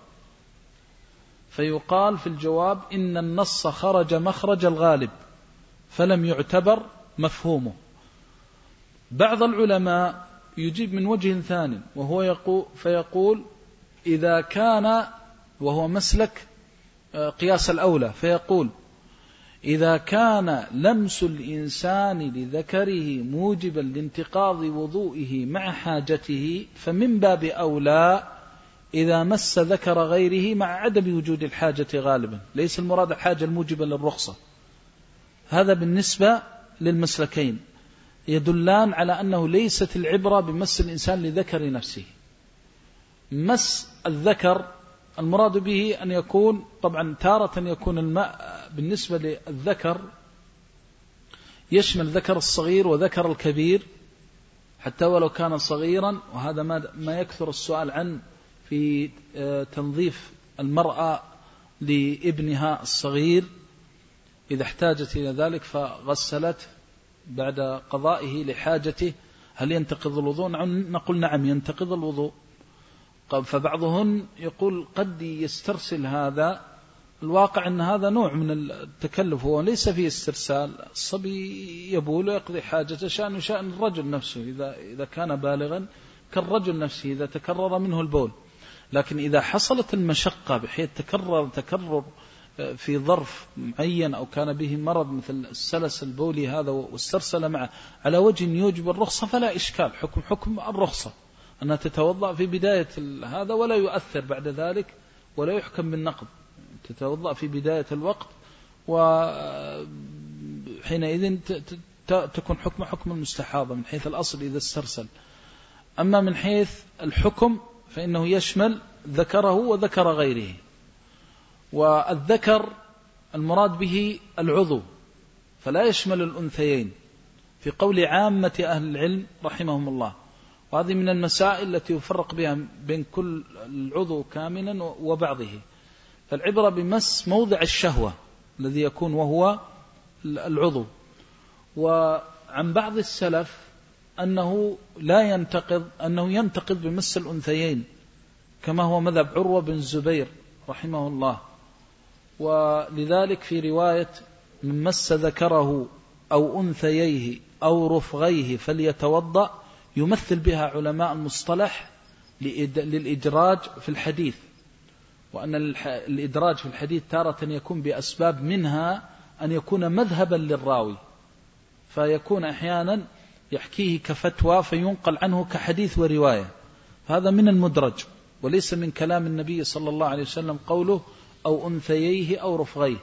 فيقال في الجواب إن النص خرج مخرج الغالب فلم يعتبر مفهومه. بعض العلماء يجيب من وجه ثاني وهو يقول فيقول إذا كان، وهو مسلك قياس الأولى، فيقول إذا كان لمس الإنسان لذكره موجبا لانتقاض وضوئه مع حاجته فمن باب أولى إذا مس ذكر غيره مع عدم وجود الحاجة غالبا. ليس المراد الحاجة الموجبة للرخصة. هذا بالنسبة للمسلكين يدلان على أنه ليست العبرة بمس الإنسان لذكر نفسه. مس الذكر المراد به أن يكون طبعا تارة يكون الماء بالنسبة للذكر يشمل ذكر الصغير وذكر الكبير حتى ولو كان صغيرا، وهذا ما يكثر السؤال عنه في تنظيف المرأة لابنها الصغير إذا احتاجت إلى ذلك فغسلت بعد قضائه لحاجته، هل ينتقض الوضوء؟ نقول نعم ينتقض الوضوء. فبعضهن يقول قد يسترسل هذا. الواقع أن هذا نوع من التكلف، هو ليس فيه استرسال. الصبي يبول ويقضي حاجته شأن شأن الرجل نفسه إذا إذا كان بالغا كالرجل نفسه إذا تكرر منه البول. لكن إذا حصلت المشقة بحيث تكرر تكرر في ظرف معين أو كان به مرض مثل السلس البولي هذا واسترسل معه على وجه يوجب الرخصة فلا إشكال. حكم حكم الرخصة أنها تتوضأ في بداية هذا ولا يؤثر بعد ذلك ولا يحكم بالنقض. تتوضأ في بداية الوقت وحينئذ تكون حكم حكم المستحاضة من حيث الأصل إذا استرسل. أما من حيث الحكم فإنه يشمل ذكره وذكر غيره. والذكر المراد به العضو فلا يشمل الأنثيين في قول عامة أهل العلم رحمهم الله. وهذه من المسائل التي يفرق بها بين كل العضو كاملا وبعضه. فالعبرة بمس موضع الشهوة الذي يكون وهو العضو. وعن بعض السلف أنه لا ينتقض أنه ينتقض بمس الأنثيين كما هو مذهب عروة بن الزبير رحمه الله. ولذلك في رواية من مس ذكره أو أنثييه أو رفغيه فليتوضأ يمثل بها علماء المصطلح للإدراج في الحديث، وأن الإدراج في الحديث تارة يكون بأسباب منها أن يكون مذهبا للراوي، فيكون أحيانا يحكيه كفتوى فينقل عنه كحديث ورواية. هذا من المدرج وليس من كلام النبي صلى الله عليه وسلم قوله أو أنثييه أو رفغيه.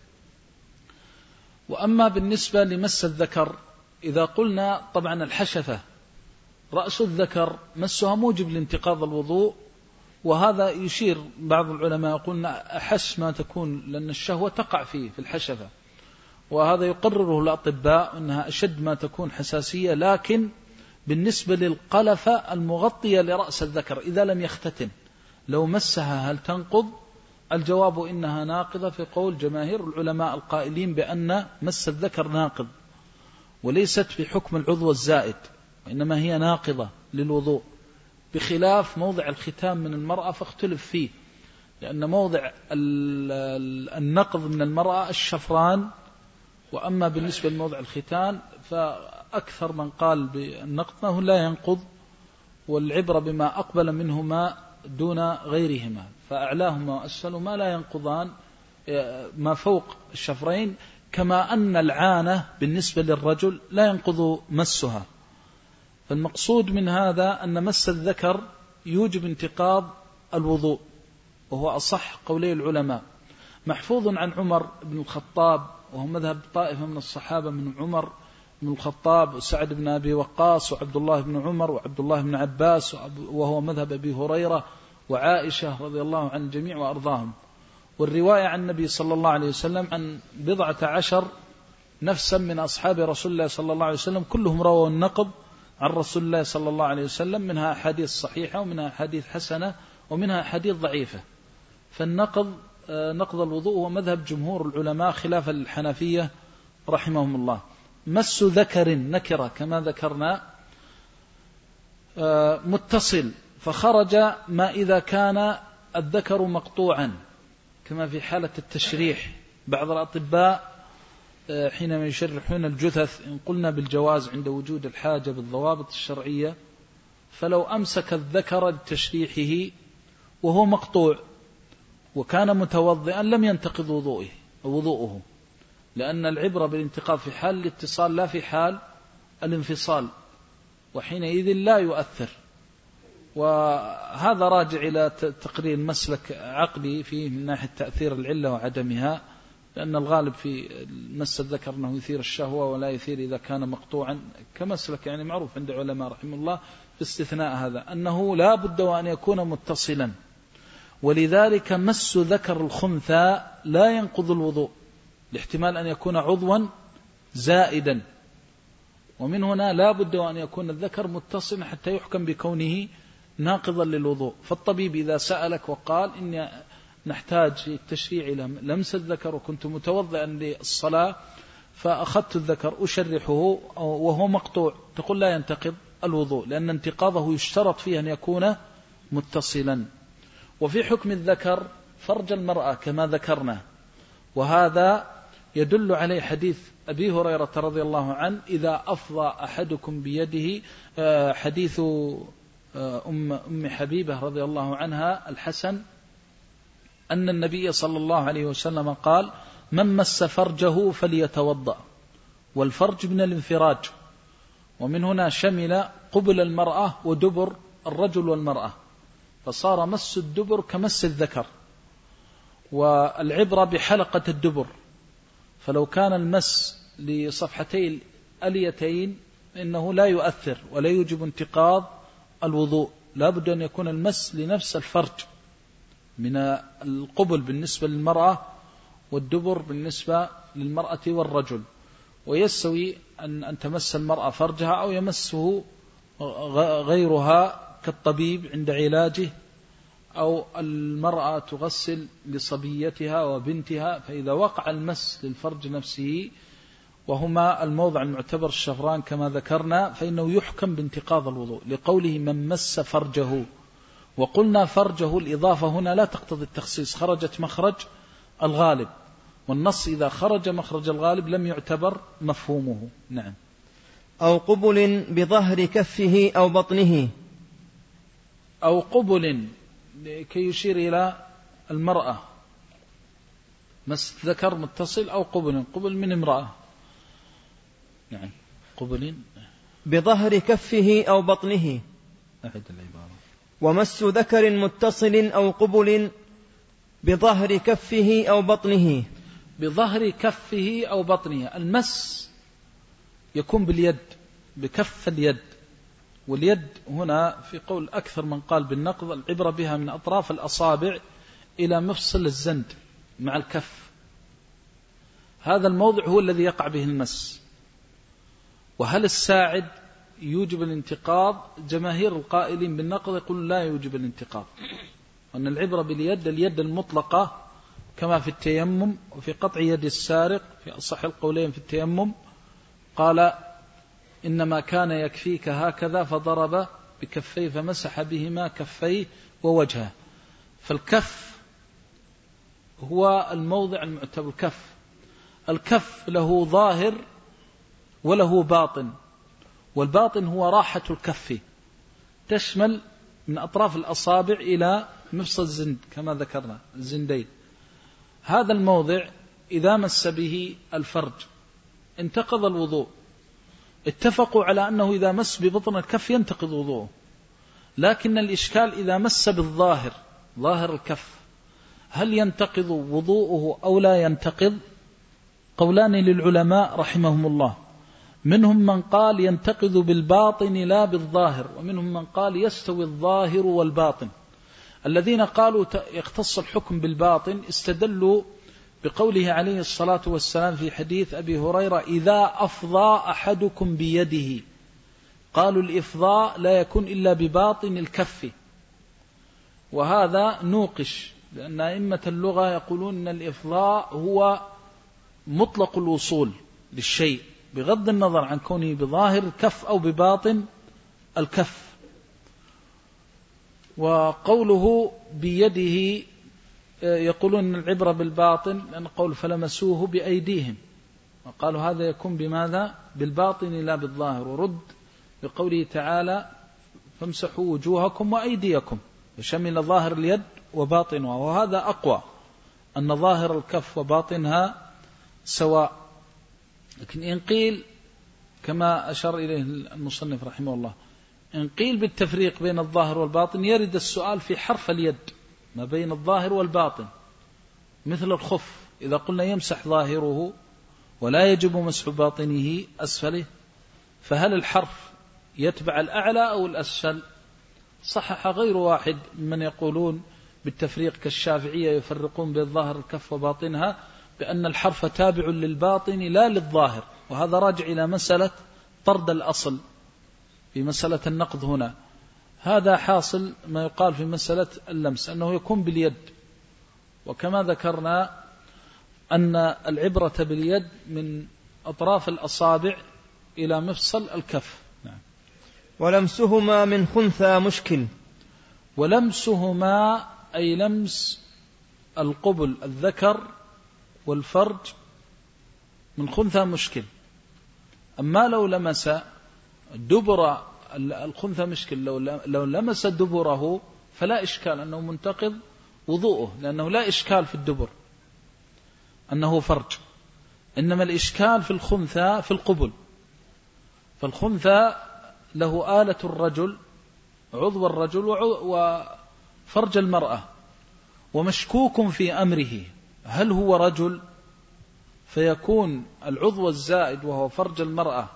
وأما بالنسبة لمس الذكر إذا قلنا طبعا الحشفة رأس الذكر مسها موجب لانتقاض الوضوء، وهذا يشير بعض العلماء يقولون أحس ما تكون لأن الشهوة تقع فيه في الحشفة، وهذا يقرره الأطباء أنها أشد ما تكون حساسية. لكن بالنسبة للقلفة المغطية لرأس الذكر إذا لم يختتن لو مسها هل تنقض؟ الجواب إنها ناقضة في قول جماهير العلماء القائلين بأن مس الذكر ناقض، وليست في حكم العضو الزائد وإنما هي ناقضة للوضوء، بخلاف موضع الختام من المرأة فاختلف فيه، لأن موضع النقض من المرأة الشفران، وأما بالنسبة لموضع الختان فأكثر من قال بالنقض أنه لا ينقض، والعبرة بما أقبل منهما دون غيرهما، فأعلاهما وأسفلهما لا ينقضان، ما فوق الشفرين كما أن العانة بالنسبة للرجل لا ينقض مسها. فالمقصود من هذا أن مس الذكر يوجب انتقاض الوضوء، وهو أصح قولي العلماء، محفوظ عن عمر بن الخطاب، وهو مذهب طائفة من الصحابة من عمر بن الخطاب وسعد بن أبي وقاص وعبد الله بن عمر وعبد الله بن عباس، وهو مذهب أبي هريرة وعائشة رضي الله عن الجميع وأرضاهم. والرواية عن النبي صلى الله عليه وسلم عن بضعة عشر نفسا من أصحاب رسول الله صلى الله عليه وسلم كلهم رووا النقض عن رسول الله صلى الله عليه وسلم، منها حديث صحيحة ومنها حديث حسنة ومنها حديث ضعيفة. فالنقض نقض الوضوء هو مذهب جمهور العلماء خلاف الحنفية رحمهم الله. مس ذكر نكرة كما ذكرنا متصل، فخرج ما إذا كان الذكر مقطوعا كما في حالة التشريح. بعض الأطباء حينما يشرحون الجثث إن قلنا بالجواز عند وجود الحاجة بالضوابط الشرعية، فلو أمسك الذكر لتشريحه وهو مقطوع وكان متوضئا لم ينتقض وضوءه وضوءه، لأن العبرة بالانتقاض في حال الاتصال لا في حال الانفصال، وحينئذ لا يؤثر. وهذا راجع إلى تقرير مسلك عقلي فيه من ناحية تأثير العلة وعدمها، لأن الغالب في مس الذكر أنه يثير الشهوة ولا يثير إذا كان مقطوعا، كمسلك يعني معروف عند علماء رحمه الله، باستثناء هذا أنه لا بد وأن يكون متصلا. ولذلك مس ذكر الخنثى لا ينقض الوضوء، لاحتمال أن يكون عضوا زائدا، ومن هنا لا بد وأن يكون الذكر متصلا حتى يحكم بكونه ناقضا للوضوء. فالطبيب إذا سألك وقال إني نحتاج في التشريع إلى لمس الذكر وكنت متوضئا للصلاة فأخذت الذكر أشرحه وهو مقطوع، تقول لا ينتقض الوضوء، لأن انتقاضه يشترط فيه أن يكون متصلا. وفي حكم الذكر فرج المرأة كما ذكرنا، وهذا يدل عليه حديث أبي هريرة رضي الله عنه إذا أفضى أحدكم بيده، حديث أم, أم حبيبة رضي الله عنها الحسن أن النبي صلى الله عليه وسلم قال من مس فرجه فليتوضأ، والفرج من الانفراج، ومن هنا شمل قبل المرأة ودبر الرجل والمرأة، فصار مس الدبر كمس الذكر، والعبرة بحلقة الدبر، فلو كان المس لصفحتي الأليتين إنه لا يؤثر ولا يوجب انتقاض الوضوء، لا بد أن يكون المس لنفس الفرج من القبل بالنسبة للمرأة والدبر بالنسبة للمرأة والرجل. ويستوي أن, أن تمس المرأة فرجها أو يمسه غيرها كالطبيب عند علاجه، أو المرأة تغسل لصبيتها وبنتها، فإذا وقع المس للفرج نفسه وهما الموضع المعتبر الشفران كما ذكرنا فإنه يحكم بانتقاض الوضوء، لقوله من مس فرجه. وقلنا فرجه الإضافة هنا لا تقتضي التخصيص، خرجت مخرج الغالب، والنص إذا خرج مخرج الغالب لم يعتبر مفهومه. نعم. أو قبل بظهر كفه أو بطنه، أو قبل كي يشير إلى المرأة، مس ذكر متصل أو قبل قبل من امرأة. نعم. قبل بظهر كفه أو بطنه. أعد العبارة. ومس ذكر متصل أو قبل بظهر كفه أو بطنه. بظهر كفه أو بطنه، المس يكون باليد، بكف اليد، واليد هنا في قول أكثر من قال بالنقض العبرة بها من أطراف الأصابع إلى مفصل الزند مع الكف، هذا الموضع هو الذي يقع به المس. وهل الساعد يوجب الانتقاض؟ جماهير القائلين بالنقض يقول لا يوجب الانتقاض، وأن العبرة باليد اليد المطلقة كما في التيمم، وفي قطع يد السارق في أصح القولين في التيمم قال إنما كان يكفيك هكذا فضرب بكفيه فمسح بهما كفيه ووجهه. فالكف هو الموضع المعتبر. الكف الكف له ظاهر وله باطن، والباطن هو راحة الكف تشمل من أطراف الأصابع إلى مفصل الزند كما ذكرنا الزندين. هذا الموضع إذا مس به الفرج انتقض الوضوء، اتفقوا على أنه إذا مس ببطن الكف ينتقض وضوءه، لكن الإشكال إذا مس بالظاهر ظاهر الكف هل ينتقض وضوءه أو لا ينتقض؟ قولان للعلماء رحمهم الله، منهم من قال ينتقض بالباطن لا بالظاهر، ومنهم من قال يستوي الظاهر والباطن. الذين قالوا يختص الحكم بالباطن استدلوا بقوله عليه الصلاة والسلام في حديث أبي هريرة إذا أفضى أحدكم بيده، قالوا الإفضاء لا يكون إلا بباطن الكف، وهذا نوقش، لأن أئمة اللغة يقولون أن الإفضاء هو مطلق الوصول للشيء بغض النظر عن كونه بظاهر الكف أو بباطن الكف. وقوله بيده يقولون أن العبرة بالباطن، لأن قول فلمسوه بأيديهم، وقالوا هذا يكون بماذا؟ بالباطن لا بالظاهر، ورد بقوله تعالى فامسحوا وجوهكم وأيديكم، وشمل ظاهر اليد وباطنها، وهذا أقوى أن ظاهر الكف وباطنها سواء. لكن إن قيل كما أشار إليه المصنف رحمه الله، إن قيل بالتفريق بين الظاهر والباطن يرد السؤال في حرف اليد ما بين الظاهر والباطن، مثل الخف إذا قلنا يمسح ظاهره ولا يجب مسح باطنه أسفله، فهل الحرف يتبع الأعلى أو الأسفل؟ صحح غير واحد من يقولون بالتفريق كالشافعية يفرقون بين ظاهر الكف وباطنها بأن الحرف تابع للباطن لا للظاهر، وهذا راجع إلى مسألة طرد الأصل في مسألة النقض هنا. هذا حاصل ما يقال في مسألة اللمس أنه يكون باليد، وكما ذكرنا أن العبرة باليد من أطراف الأصابع إلى مفصل الكف. نعم. ولمسهما من خنثى مشكل. ولمسهما أي لمس القبل الذكر والفرج من خنثى مشكل. أما لو لمس دبر الخنثى مشكل، لو لو لمس دبره فلا إشكال أنه منتقض وضوءه، لأنه لا إشكال في الدبر أنه فرج، إنما الإشكال في الخنثى في القبل. فالخنثى له آلة الرجل، عضو الرجل وفرج المرأة، ومشكوك في أمره هل هو رجل فيكون العضو الزائد وهو فرج المرأة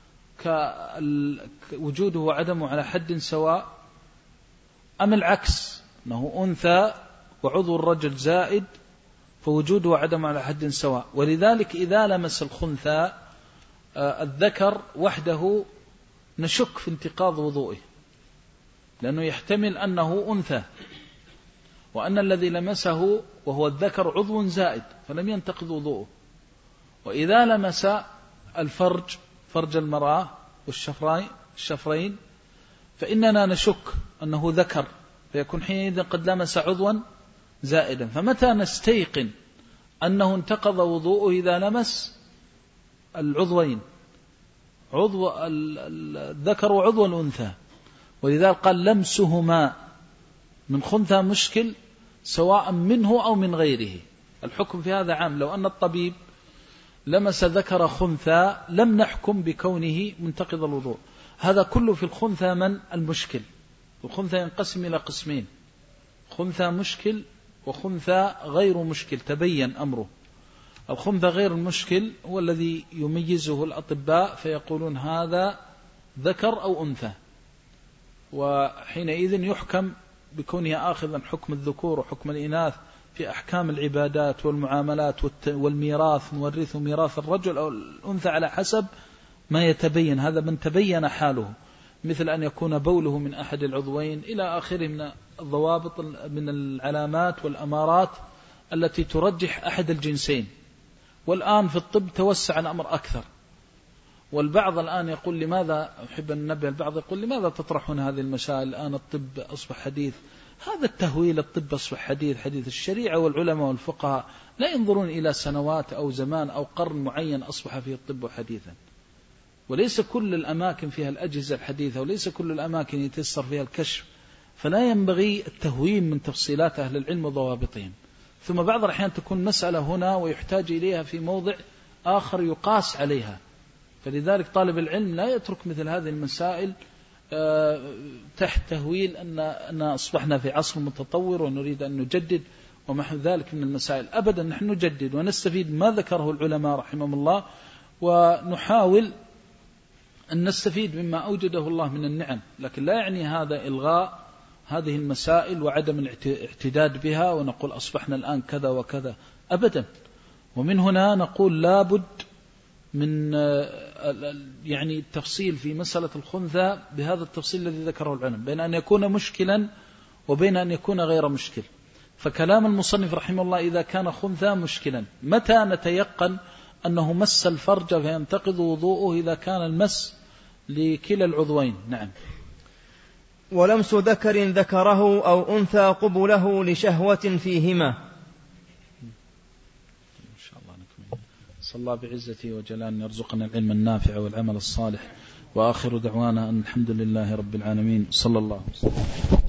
كوجوده وعدمه على حد سواء، أم العكس أنه أنثى وعضو الرجل زائد فوجوده وعدمه على حد سواء. ولذلك إذا لمس الخنثى الذكر وحده نشك في انتقاض وضوئه، لأنه يحتمل أنه أنثى، وأن الذي لمسه وهو الذكر عضو زائد فلم ينتقض وضوءه. وإذا لمس الفرج فرج المرأة والشفرين فإننا نشك أنه ذكر، فيكون حينئذ قد لمس عضوا زائدا. فمتى نستيقن أنه انتقض وضوءه؟ إذا لمس العضوين، عضو الذكر وعضو الأنثى. ولذلك قال لمسهما من خنثى مشكل سواء منه أو من غيره. الحكم في هذا عام، لو أن الطبيب لمس ذكر خنثى لم نحكم بكونه منتقض الوضوء. هذا كله في الخنثى من المشكل. الخنثى ينقسم إلى قسمين، خنثى مشكل وخنثى غير مشكل تبين أمره. الخنثى غير المشكل هو الذي يميزه الأطباء فيقولون هذا ذكر أو أنثى، وحينئذ يحكم بكونه آخذا حكم الذكور وحكم الإناث في أحكام العبادات والمعاملات والميراث، نورث ميراث الرجل أو الأنثى على حسب ما يتبين. هذا من تبين حاله، مثل أن يكون بوله من أحد العضوين إلى آخره من الضوابط من العلامات والأمارات التي ترجح أحد الجنسين. والآن في الطب توسع الأمر أكثر، والبعض الآن يقول لماذا، أحب أن ننبه البعض يقول لماذا تطرحون هذه المسائل الآن الطب أصبح حديث؟ هذا التهويل، الطب أصبح حديث، حديث الشريعة والعلماء والفقهاء لا ينظرون إلى سنوات أو زمان أو قرن معين أصبح فيه الطب حديثا. وليس كل الأماكن فيها الأجهزة الحديثة، وليس كل الأماكن يتيسر فيها الكشف، فلا ينبغي التهوين من تفصيلات أهل العلم وضوابطهم. ثم بعض الأحيان تكون مسألة هنا ويحتاج إليها في موضع آخر يقاس عليها. فلذلك طالب العلم لا يترك مثل هذه المسائل تحت تهويل أن أن أصبحنا في عصر متطور ونريد أن نجدد وما ذلك من المسائل. أبدا، نحن نجدد ونستفيد ما ذكره العلماء رحمهم الله، ونحاول أن نستفيد مما أوجده الله من النعم، لكن لا يعني هذا إلغاء هذه المسائل وعدم الاعتداد بها ونقول أصبحنا الآن كذا وكذا، أبدا. ومن هنا نقول لابد من يعني التفصيل في مسألة الخنثى بهذا التفصيل الذي ذكره العلماء، بين أن يكون مشكلا وبين أن يكون غير مشكل. فكلام المصنف رحمه الله إذا كان خنثى مشكلا، متى نتيقن أنه مس الفرج فينتقض وضوءه؟ إذا كان المس لكلا العضوين. نعم. ولمس ذكر ذكره أو أنثى قبله لشهوة فيهما. إن شاء الله نكمل. صلى الله بعزته وجلاله يرزقنا العلم النافع والعمل الصالح، وآخر دعوانا أن الحمد لله رب العالمين. صلى الله عليه وسلم.